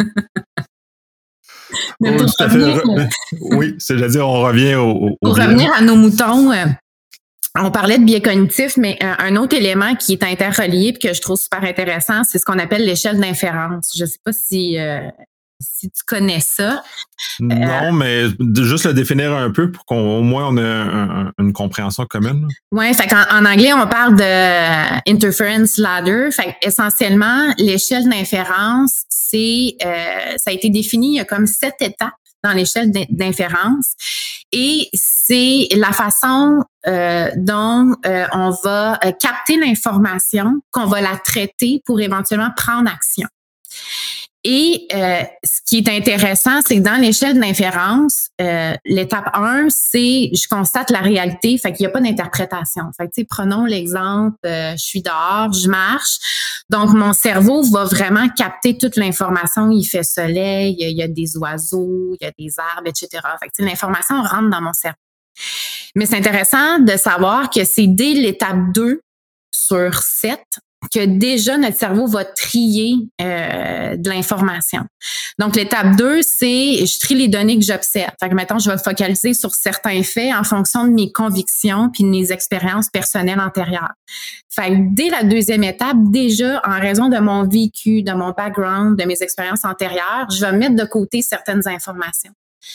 S1: Mais pour oui, revenir, oui, c'est-à-dire on revient au, au
S2: pour revenir à nos moutons. Euh, On parlait de biais cognitif, mais un autre élément qui est interrelié et que je trouve super intéressant, c'est ce qu'on appelle l'échelle d'inférence. Je ne sais pas si, euh, si tu connais ça.
S1: Non, euh, mais de juste le définir un peu pour qu'au moins on ait un, un, une compréhension commune.
S2: Oui, fait qu'en en anglais, on parle de interference ladder. Fait essentiellement, l'échelle d'inférence, c'est euh, ça a été défini, il y a comme sept étapes dans l'échelle d'inférence. Et c'est la façon euh, dont euh, on va euh, capter l'information, qu'on va la traiter pour éventuellement prendre action. Et euh, ce qui est intéressant, c'est que dans l'échelle d'inférence, euh, l'étape un, c'est je constate la réalité, fait qu'il n'y a pas d'interprétation. Fait que, tu sais, prenons l'exemple, euh, je suis dehors, je marche, donc mon cerveau va vraiment capter toute l'information. Il fait soleil, il y a des oiseaux, il y a des arbres, et cetera. Fait que, tu sais, l'information rentre dans mon cerveau. Mais c'est intéressant de savoir que c'est dès l'étape deux sur sept que déjà notre cerveau va trier euh, de l'information. Donc, l'étape deux, c'est je trie les données que j'observe. Fait que maintenant, je vais focaliser sur certains faits en fonction de mes convictions puis de mes expériences personnelles antérieures. Fait que dès la deuxième étape, déjà, en raison de mon vécu, de mon background, de mes expériences antérieures, je vais mettre de côté certaines informations.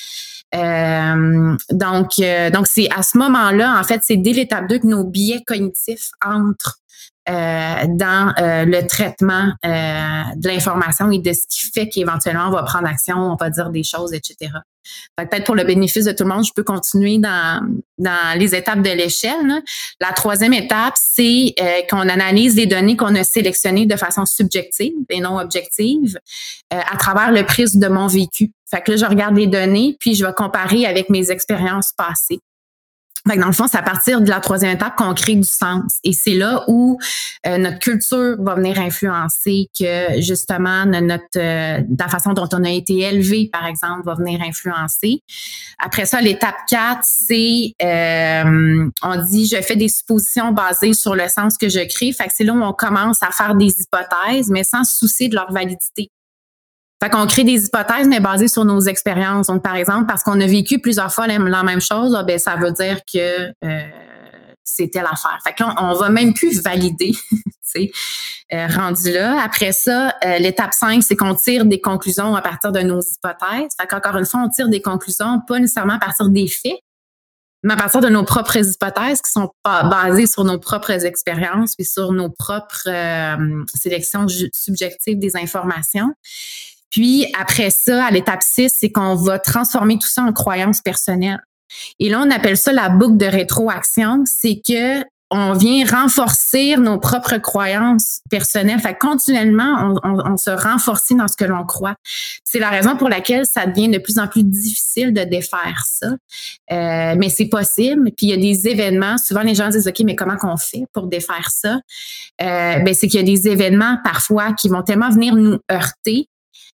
S2: Euh, donc, euh, donc c'est à ce moment-là, en fait, c'est dès l'étape deux que nos biais cognitifs entrent Euh, dans euh, le traitement euh, de l'information et de ce qui fait qu'éventuellement on va prendre action, on va dire des choses, et cetera. Fait que peut-être pour le bénéfice de tout le monde, je peux continuer dans, dans les étapes de l'échelle. Là. La troisième étape, c'est euh, qu'on analyse les données qu'on a sélectionnées de façon subjective et non objective euh, à travers le prisme de mon vécu. Fait que là, je regarde les données, puis je vais comparer avec mes expériences passées. Fait que dans le fond, c'est à partir de la troisième étape qu'on crée du sens. Et c'est là où euh, notre culture va venir influencer, que justement notre euh, la façon dont on a été élevé, par exemple, va venir influencer. Après ça, l'étape quatre, c'est euh, on dit je fais des suppositions basées sur le sens que je crée. Fait que c'est là où on commence à faire des hypothèses, mais sans se soucier de leur validité. Fait qu'on crée des hypothèses, mais basées sur nos expériences. Donc, par exemple, parce qu'on a vécu plusieurs fois la même chose, là, ben ça veut dire que euh, c'était l'affaire. Fait que là, on, on va même plus valider, tu sais, euh, rendu là. Après ça, euh, l'étape cinq, c'est qu'on tire des conclusions à partir de nos hypothèses. Fait qu'encore une fois, on tire des conclusions pas nécessairement à partir des faits, mais à partir de nos propres hypothèses qui sont pas basées sur nos propres expériences puis sur nos propres euh, sélections ju- subjectives des informations. Puis, après ça, à l'étape six, c'est qu'on va transformer tout ça en croyances personnelles. Et là, on appelle ça la boucle de rétroaction. C'est que on vient renforcer nos propres croyances personnelles. Fait que continuellement, on, on, on se renforce dans ce que l'on croit. C'est la raison pour laquelle ça devient de plus en plus difficile de défaire ça. Euh, mais c'est possible. Puis, il y a des événements. Souvent, les gens disent, OK, mais comment qu'on fait pour défaire ça? Euh, ben, c'est qu'il y a des événements, parfois, qui vont tellement venir nous heurter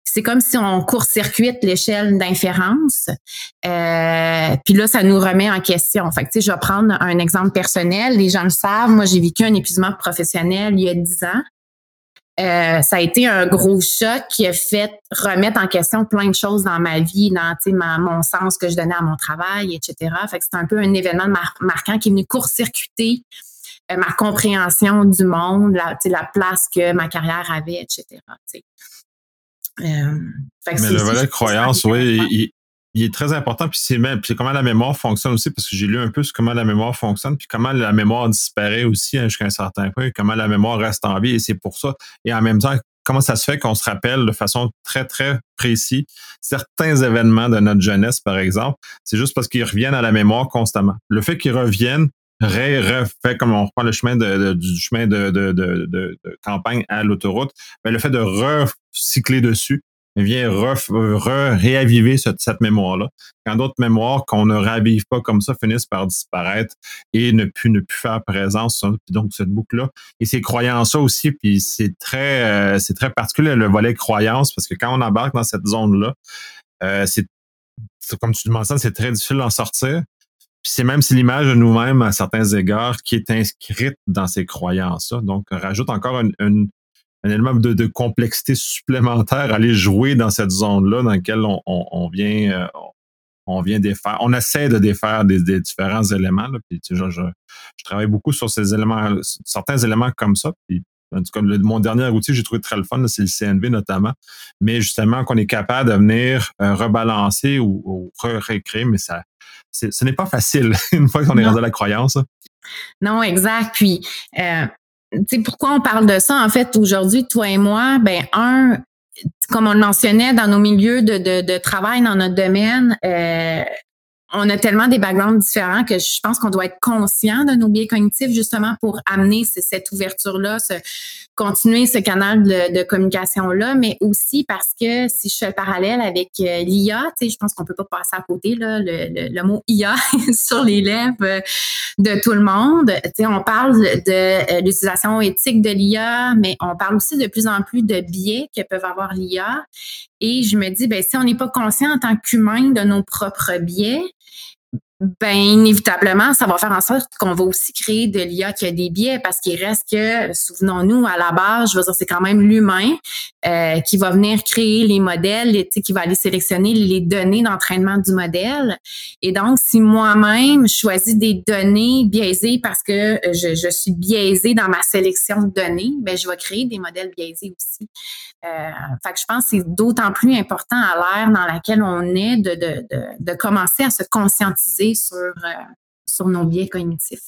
S2: c'est comme si on court-circuite l'échelle d'inférence. Euh, puis là, ça nous remet en question. Fait que, tu sais, je vais prendre un exemple personnel. Les gens le savent. Moi, j'ai vécu un épuisement professionnel il y a dix ans. Euh, ça a été un gros choc qui a fait remettre en question plein de choses dans ma vie, dans ma, mon sens que je donnais à mon travail, et cetera. Fait que c'est un peu un événement mar- marquant qui est venu court-circuiter euh, ma compréhension du monde, la, la place que ma carrière avait, et cetera. Euh, fait que
S1: Mais
S2: c'est,
S1: le
S2: c'est,
S1: volet
S2: c'est
S1: croyance, oui, il, il est très important. Puis c'est même, puis comment la mémoire fonctionne aussi, parce que j'ai lu un peu sur comment la mémoire fonctionne, puis comment la mémoire disparaît aussi hein, jusqu'à un certain point, comment la mémoire reste en vie. Et c'est pour ça. Et en même temps, comment ça se fait qu'on se rappelle de façon très, très précise certains événements de notre jeunesse, par exemple. C'est juste parce qu'ils reviennent à la mémoire constamment. Le fait qu'ils reviennent, refait comme on reprend le chemin de, de, du chemin de, de, de, de, de campagne à l'autoroute, ben le fait de recycler dessus vient re, re, réaviver cette, cette mémoire-là. Quand d'autres mémoires qu'on ne réavive pas comme ça finissent par disparaître et ne plus ne plus faire présence, ça, puis donc cette boucle-là. Et ces croyances-là aussi, puis c'est très euh, c'est très particulier le volet croyance, parce que quand on embarque dans cette zone-là, euh, c'est, c'est comme tu le mentionnes, c'est très difficile d'en sortir. Puis c'est même si l'image de nous-mêmes, à certains égards, qui est inscrite dans ces croyances-là. Donc, rajoute encore un, un, un élément de, de complexité supplémentaire à aller jouer dans cette zone-là dans laquelle on, on, on vient euh, on vient défaire. On essaie de défaire des, des différents éléments. Là. Puis, tu sais, je, je, je travaille beaucoup sur ces éléments, certains éléments comme ça. Puis, en tout cas, le, mon dernier outil que j'ai trouvé très le fun, là, c'est le C N V notamment. Mais justement, qu'on est capable de venir euh, rebalancer ou, ou réécrire, mais ça, c'est, ce n'est pas facile une fois qu'on est rendu à la croyance. Hein.
S2: Non, exact. Puis, euh, tu sais, pourquoi on parle de ça? En fait, aujourd'hui, toi et moi, ben, un, comme on le mentionnait, dans nos milieux de, de, de travail, dans notre domaine, euh, on a tellement des backgrounds différents que je pense qu'on doit être conscient de nos biais cognitifs justement pour amener cette ouverture-là, ce, continuer ce canal de, de communication-là, mais aussi parce que si je fais le parallèle avec euh, l'I A, tu sais, je pense qu'on peut pas passer à côté, là, le, le, le mot I A sur les lèvres de tout le monde. Tu sais, on parle de euh, l'utilisation éthique de l'I A, mais on parle aussi de plus en plus de biais que peuvent avoir l'I A. Et je me dis, ben si on n'est pas conscient en tant qu'humain de nos propres biais, ben inévitablement, ça va faire en sorte qu'on va aussi créer de l'I A qui a des biais parce qu'il reste que, souvenons-nous, à la base, je veux dire, c'est quand même l'humain euh, qui va venir créer les modèles, tu sais, qui va aller sélectionner les données d'entraînement du modèle. Et donc, si moi-même, je choisis des données biaisées parce que je, je suis biaisée dans ma sélection de données, ben je vais créer des modèles biaisés aussi. Euh, fait que je pense que c'est d'autant plus important à l'ère dans laquelle on est de, de, de, de commencer à se conscientiser sur, euh, sur nos biais cognitifs.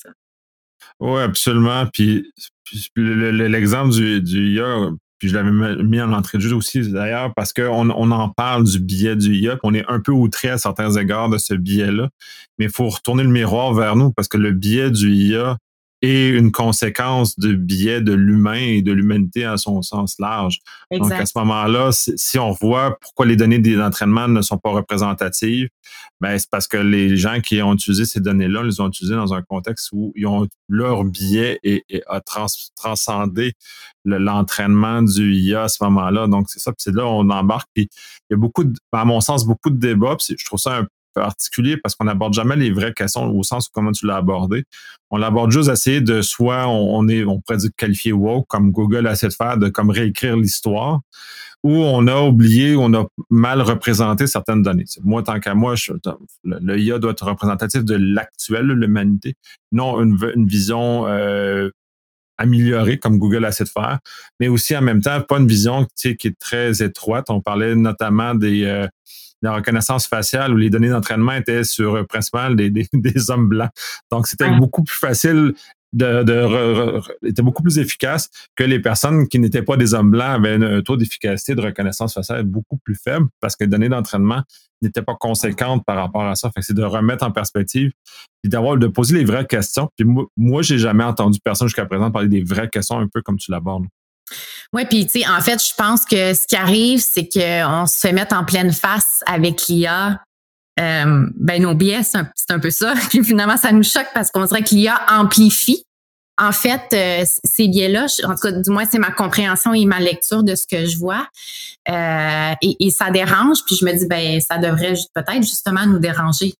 S1: Oui, absolument. Puis, puis le, le, l'exemple du, du I A, puis je l'avais mis en entrée de jeu aussi d'ailleurs, parce qu'on on en parle du biais du I A, puis on est un peu outré à certains égards de ce biais-là. Mais il faut retourner le miroir vers nous, parce que le biais du I A est une conséquence du biais de l'humain et de l'humanité à son sens large. Exact. Donc, à ce moment-là, si, si on voit pourquoi les données d'entraînement ne sont pas représentatives, ben, c'est parce que les gens qui ont utilisé ces données-là, les ont utilisées dans un contexte où ils ont leur biais et, et a trans, transcendé le, l'entraînement du I A à ce moment-là. Donc, c'est ça. Puis c'est là où on embarque. Puis il y a beaucoup, de, à mon sens, beaucoup de débats. Puis je trouve ça un peu particulier parce qu'on n'aborde jamais les vraies questions au sens où comment tu l'as abordé. On l'aborde juste à essayer de soit on, on est, on pourrait dire qualifié woke, comme Google a essayé de faire, de comme réécrire l'histoire, ou on a oublié, on a mal représenté certaines données. Moi, tant qu'à moi, je, le, le I A doit être représentatif de l'actuel, de l'humanité, non une, une vision euh, améliorée comme Google a essayé de faire, mais aussi en même temps, pas une vision tu sais, qui est très étroite. On parlait notamment des euh, de la reconnaissance faciale où les données d'entraînement étaient sur principalement des, des, des hommes blancs. Donc, c'était ouais. beaucoup plus facile de, de re, re, était beaucoup plus efficace que les personnes qui n'étaient pas des hommes blancs avaient un taux d'efficacité de reconnaissance faciale beaucoup plus faible parce que les données d'entraînement n'étaient pas conséquentes par rapport à ça. Fait que c'est de remettre en perspective et d'avoir de poser les vraies questions. Puis moi, moi j'ai jamais entendu personne jusqu'à présent parler des vraies questions un peu comme tu l'abordes.
S2: Oui, puis tu sais, en fait, je pense que ce qui arrive, c'est qu'on se fait mettre en pleine face avec l'I A. Euh, ben nos biais, c'est un, c'est un peu ça. Puis finalement, ça nous choque parce qu'on dirait que l'I A amplifie en fait, euh, ces biais-là, je, en tout cas, du moins, c'est ma compréhension et ma lecture de ce que je vois. Euh, et, et ça dérange, puis je me dis, ben, ça devrait peut-être justement nous déranger.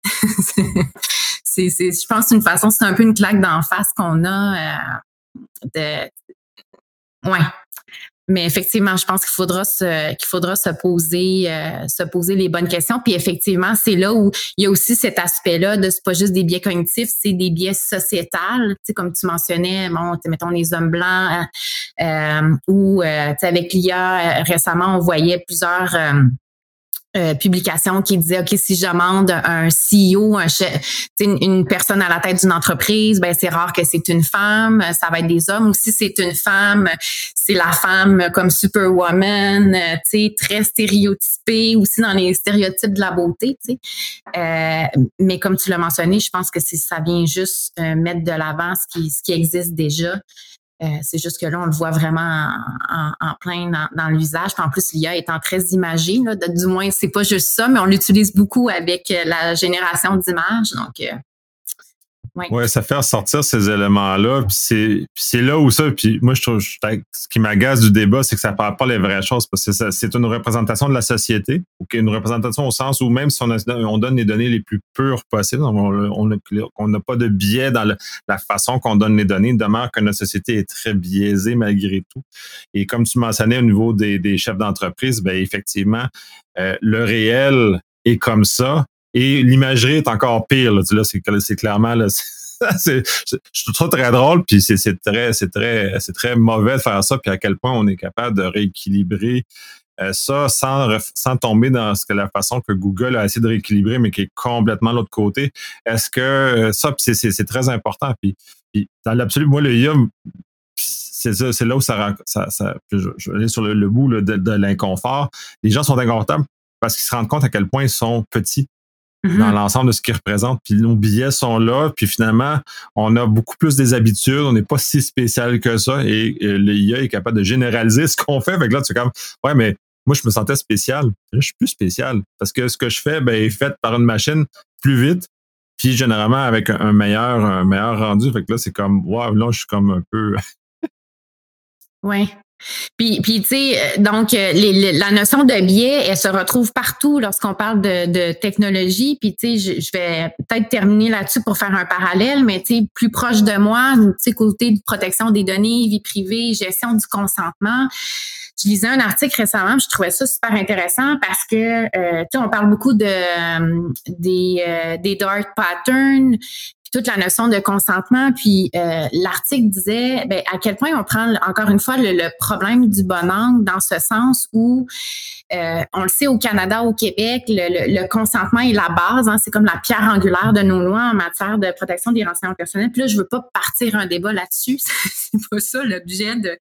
S2: c'est, c'est, je pense une façon, c'est un peu une claque d'en face qu'on a euh, de... Ouais. Mais effectivement, je pense qu'il faudra se, qu'il faudra se poser, euh, se poser les bonnes questions. Puis effectivement, c'est là où il y a aussi cet aspect-là de c'est pas juste des biais cognitifs, c'est des biais sociétals. Tu sais, comme tu mentionnais, bon, mettons les hommes blancs, euh, ou euh, tu sais, avec l'I A récemment, on voyait plusieurs euh, Euh, publication qui disait ok, si je demande un C E O, un chef, une, une personne à la tête d'une entreprise, ben c'est rare que c'est une femme, ça va être des hommes. Ou si c'est une femme, c'est la femme comme superwoman, tu sais, très stéréotypée, aussi dans les stéréotypes de la beauté, tu sais. Euh, mais comme tu l'as mentionné, je pense que c'est, ça vient juste euh, mettre de l'avant ce qui, ce qui existe déjà. Euh, c'est juste que là, on le voit vraiment en, en, en plein dans, dans le visage. Puis en plus, l'I A étant très imagée, là, de, du moins, c'est pas juste ça, mais on l'utilise beaucoup avec la génération d'images. Donc, euh,
S1: ouais. ouais, ça fait ressortir ces éléments-là. Puis c'est, puis c'est là où ça. Puis moi, je trouve, je, ce qui m'agace du débat, c'est que ça ne parle pas les vraies choses, parce que ça, c'est une représentation de la société, une représentation au sens où même si on, a, on donne les données les plus pures possibles, on n'a on pas de biais dans le, la façon qu'on donne les données, demeure que notre société est très biaisée malgré tout. Et comme tu mentionnais au niveau des, des chefs d'entreprise, ben effectivement, euh, le réel est comme ça. Et l'imagerie est encore pire. Là, là c'est, c'est clairement... Là, c'est, c'est, je trouve ça très drôle, puis c'est, c'est, très, c'est, très, c'est très mauvais de faire ça, puis à quel point on est capable de rééquilibrer euh, ça sans, sans tomber dans ce que la façon que Google a essayé de rééquilibrer, mais qui est complètement de l'autre côté. Est-ce que euh, ça, c'est, c'est, c'est très important. Puis, puis dans l'absolu, moi, le I A, c'est, ça, c'est là où ça... ça, ça je, je vais aller sur le, le bout là, de, de l'inconfort. Les gens sont inconfortables parce qu'ils se rendent compte à quel point ils sont petits dans l'ensemble de ce qu'ils représentent. Puis nos billets sont là, puis finalement, on a beaucoup plus des habitudes, on n'est pas si spécial que ça, et, et l'I A est capable de généraliser ce qu'on fait. Fait que là, tu es comme, ouais, mais moi, je me sentais spécial. Là, je suis plus spécial, parce que ce que je fais, ben, est fait par une machine plus vite, puis généralement avec un meilleur, un meilleur rendu. Fait que là, c'est comme, wow, là, je suis comme un peu...
S2: Ouais. Puis, puis tu sais, donc les, les, la notion de biais, elle se retrouve partout lorsqu'on parle de, de technologie. Puis tu sais, je, je vais peut-être terminer là-dessus pour faire un parallèle, mais tu sais, plus proche de moi, tu sais, côté de protection des données, vie privée, gestion du consentement. Je lisais un article récemment, je trouvais ça super intéressant parce que euh, tu sais, on parle beaucoup de euh, des euh, des dark patterns, toute la notion de consentement, puis euh, l'article disait ben, à quel point on prend encore une fois le, le problème du bon angle dans ce sens où euh, on le sait au Canada, au Québec, le, le, le consentement est la base, hein, c'est comme la pierre angulaire de nos lois en matière de protection des renseignements personnels. Puis là, je veux pas partir un débat là-dessus, c'est pas ça l'objet de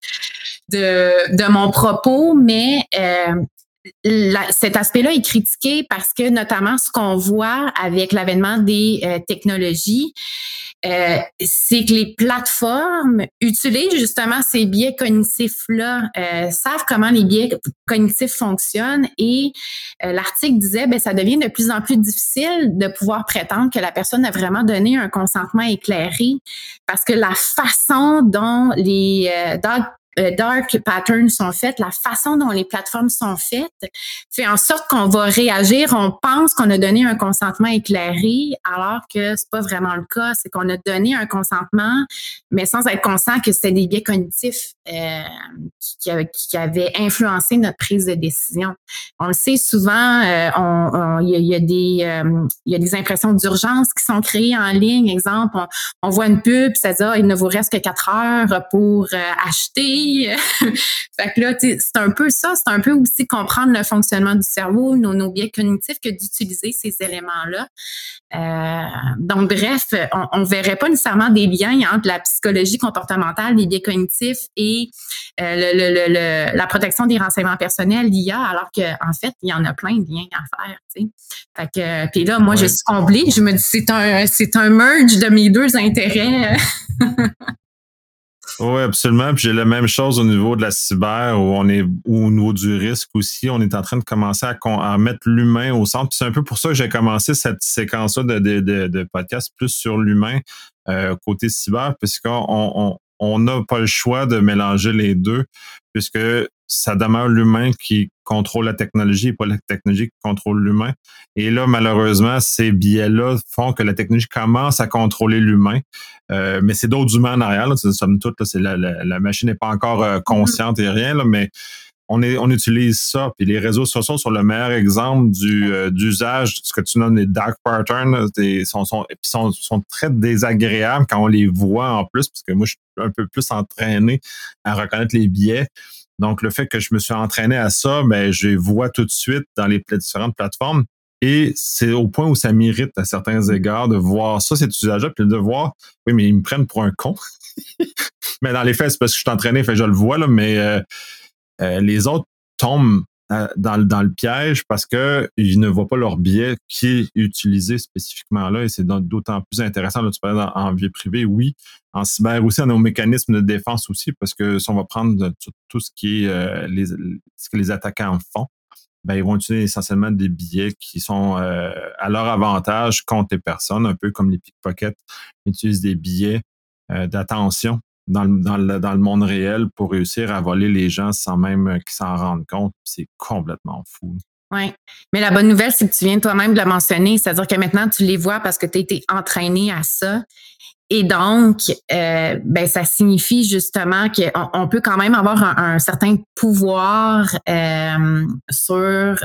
S2: de, de mon propos, mais euh, La, cet aspect-là est critiqué parce que notamment ce qu'on voit avec l'avènement des euh, technologies, euh, c'est que les plateformes utilisent justement ces biais cognitifs-là, euh, savent comment les biais cognitifs fonctionnent et euh, l'article disait ben ça devient de plus en plus difficile de pouvoir prétendre que la personne a vraiment donné un consentement éclairé parce que la façon dont les euh, dans dark patterns sont faites, la façon dont les plateformes sont faites, fait en sorte qu'on va réagir, on pense qu'on a donné un consentement éclairé, alors que c'est pas vraiment le cas, c'est qu'on a donné un consentement, mais sans être conscient que c'était des biais cognitifs euh, qui, qui, qui avaient influencé notre prise de décision. On le sait souvent, euh, on, on, il, y a, il y a des euh, il y a des impressions d'urgence qui sont créées en ligne. Exemple, on, on voit une pub, ça dit ah, il ne vous reste que quatre heures pour euh, acheter. Fait que là, c'est un peu ça, c'est un peu aussi comprendre le fonctionnement du cerveau, nos, nos biais cognitifs, que d'utiliser ces éléments-là. Euh, donc, bref, on ne verrait pas nécessairement des liens entre la psychologie comportementale, les biais cognitifs et euh, le, le, le, le, la protection des renseignements personnels, l'I A, alors qu'en fait, il y en a plein de liens à faire. Tu sais. Fait que, puis là, moi, ouais. Je suis comblée. Je me dis, c'est un, c'est un merge de mes deux intérêts.
S1: Oui, absolument. Puis j'ai la même chose au niveau de la cyber, où on est ou au niveau du risque aussi. On est en train de commencer à, à mettre l'humain au centre. Puis c'est un peu pour ça que j'ai commencé cette séquence-là de, de, de, de podcast plus sur l'humain euh, côté cyber, puisqu'on on, on n'a pas le choix de mélanger les deux, puisque ça demeure l'humain qui contrôle la technologie et pas la technologie qui contrôle l'humain. Et là, malheureusement, ces biais-là font que la technologie commence à contrôler l'humain. Euh, mais c'est d'autres humains en arrière. Là, somme toute, là, c'est la, la, la machine n'est pas encore euh, consciente et rien, là, mais on, est, on utilise ça. Puis les réseaux sociaux sont le meilleur exemple du, euh, d'usage de ce que tu nommes les dark patterns. Ils sont, sont, sont, sont très désagréables quand on les voit en plus, parce que moi, je suis un peu plus entraîné à reconnaître les biais. Donc, le fait que je me suis entraîné à ça, ben, je les vois tout de suite dans les différentes plateformes. Et c'est au point où ça m'irrite à certains égards de voir ça, cet usage-là, puis de voir, oui, mais ils me prennent pour un con. Mais dans les faits, c'est parce que je suis entraîné, fait je le vois, là, mais euh, euh, les autres tombent euh, dans, dans le piège parce qu'ils ne voient pas leur biais qui est utilisé spécifiquement là. Et c'est d'autant plus intéressant. Là, tu parlais en, en vie privée, oui. En cyber aussi, on a un mécanisme de défense aussi, parce que si on va prendre de, tout, tout ce qui est euh, les, ce que les attaquants font, ben, ils vont utiliser essentiellement des billets qui sont euh, à leur avantage contre les personnes, un peu comme les pickpockets utilisent des billets euh, d'attention dans le, dans, le, dans le monde réel pour réussir à voler les gens sans même qu'ils s'en rendent compte. C'est complètement fou.
S2: Oui. Mais la bonne nouvelle, c'est que tu viens toi-même de le mentionner, c'est-à-dire que maintenant, tu les vois parce que tu as été entraîné à ça. Et donc, euh, ben, ça signifie justement qu'on on peut quand même avoir un, un certain pouvoir euh, sur euh,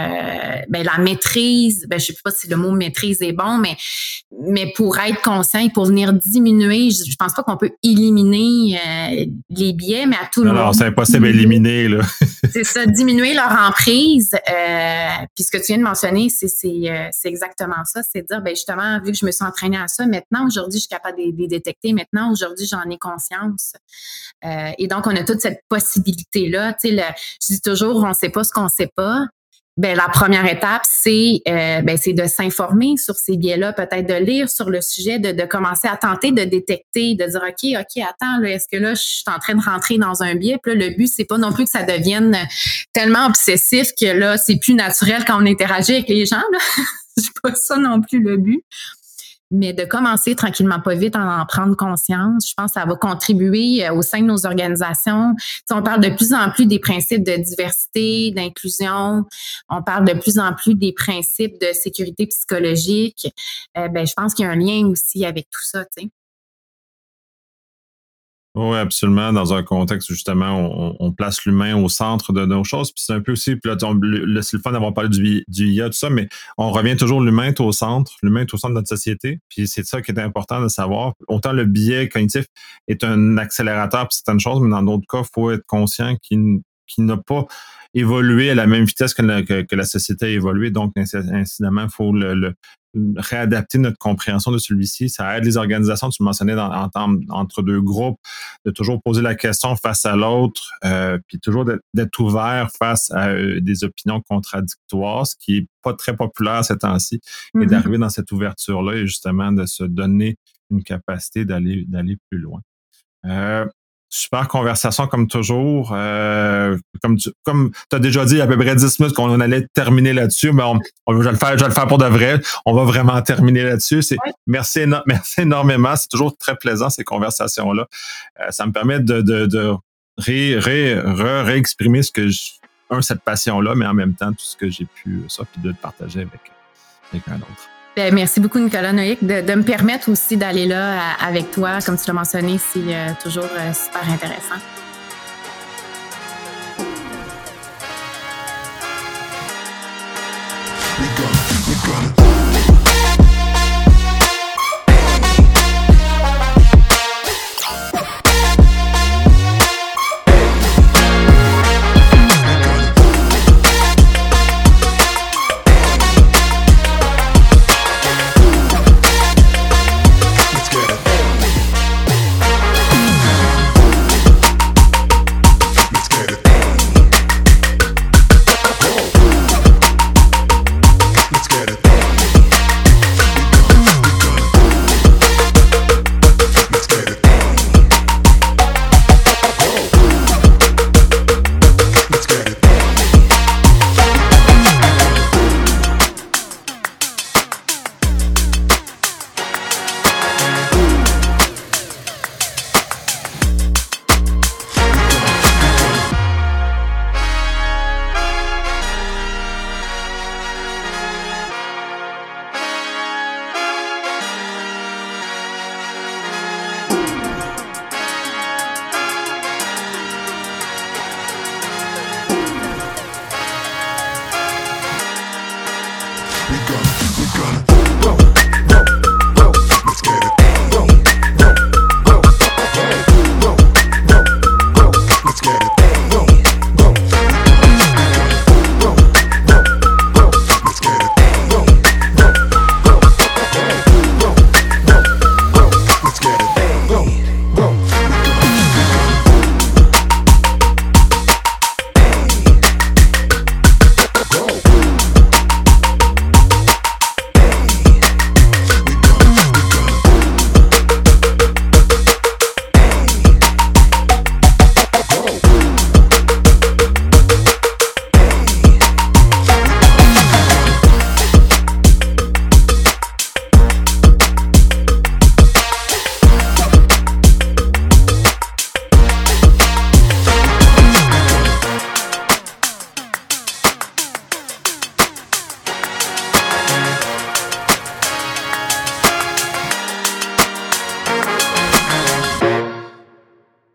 S2: ben, la maîtrise. Ben, je sais pas si le mot maîtrise est bon, mais mais pour être conscient et pour venir diminuer, je, je pense pas qu'on peut éliminer euh, les biais, mais à tout le monde.
S1: Alors, c'est impossible à éliminer, là.
S2: C'est ça, diminuer leur emprise. Euh, puis ce que tu viens de mentionner, c'est c'est euh, c'est exactement ça, c'est de dire, ben justement, vu que je me suis entraînée à ça, maintenant aujourd'hui, je suis capable de les détecter. Maintenant, aujourd'hui, j'en ai conscience. Euh, et donc, on a toute cette possibilité-là. Tu sais, le, je dis toujours, on ne sait pas ce qu'on ne sait pas. Ben, la première étape, c'est euh, ben, c'est de s'informer sur ces biais-là, peut-être de lire sur le sujet, de, de commencer à tenter de détecter, de dire, OK, OK, attends, là, est-ce que là, je suis en train de rentrer dans un biais? Puis là, le but, c'est pas non plus que ça devienne tellement obsessif que là, c'est plus naturel quand on interagit avec les gens, là. C'est pas ça non plus le but. Mais de commencer tranquillement pas vite à en prendre conscience, je pense que ça va contribuer au sein de nos organisations. Tu sais, on parle de plus en plus des principes de diversité, d'inclusion. On parle de plus en plus des principes de sécurité psychologique. Euh, ben, je pense qu'il y a un lien aussi avec tout ça, tu sais.
S1: Oui, absolument. Dans un contexte où justement, on, on place l'humain au centre de nos choses. Puis c'est un peu aussi, puis là, on, le, c'est le fun d'avoir parlé du, du I A, tout ça, mais on revient toujours, l'humain est au centre. L'humain est au centre de notre société. Puis c'est ça qui est important de savoir. Autant le biais cognitif est un accélérateur pour certaines choses, mais dans d'autres cas, il faut être conscient qu'il, qu'il n'a pas évolué à la même vitesse que la, que, que la société a évolué. Donc, incidemment, il faut le, le réadapter notre compréhension de celui-ci. Ça aide les organisations, tu le mentionnais, dans, en, entre deux groupes, de toujours poser la question face à l'autre, euh, puis toujours d'être, d'être ouvert face à euh, des opinions contradictoires, ce qui est pas très populaire ces temps-ci, mm-hmm. et d'arriver dans cette ouverture-là et justement de se donner une capacité d'aller, d'aller plus loin. Euh, Super conversation comme toujours. Euh, comme tu comme as déjà dit il y a à peu près dix minutes qu'on allait terminer là-dessus, mais on, on, je, vais le faire, je vais le faire pour de vrai. On va vraiment terminer là-dessus. C'est, ouais. merci, éno- merci énormément. C'est toujours très plaisant ces conversations-là. Euh, ça me permet de, de, de ré, ré, ré, réexprimer ce que je, un, cette passion-là, mais en même temps tout ce que j'ai pu ça, puis de le partager avec, avec un autre.
S2: Bien, merci beaucoup, Nicolas Noïc, de, de me permettre aussi d'aller là avec toi. Comme tu l'as mentionné, c'est euh, toujours euh, super intéressant.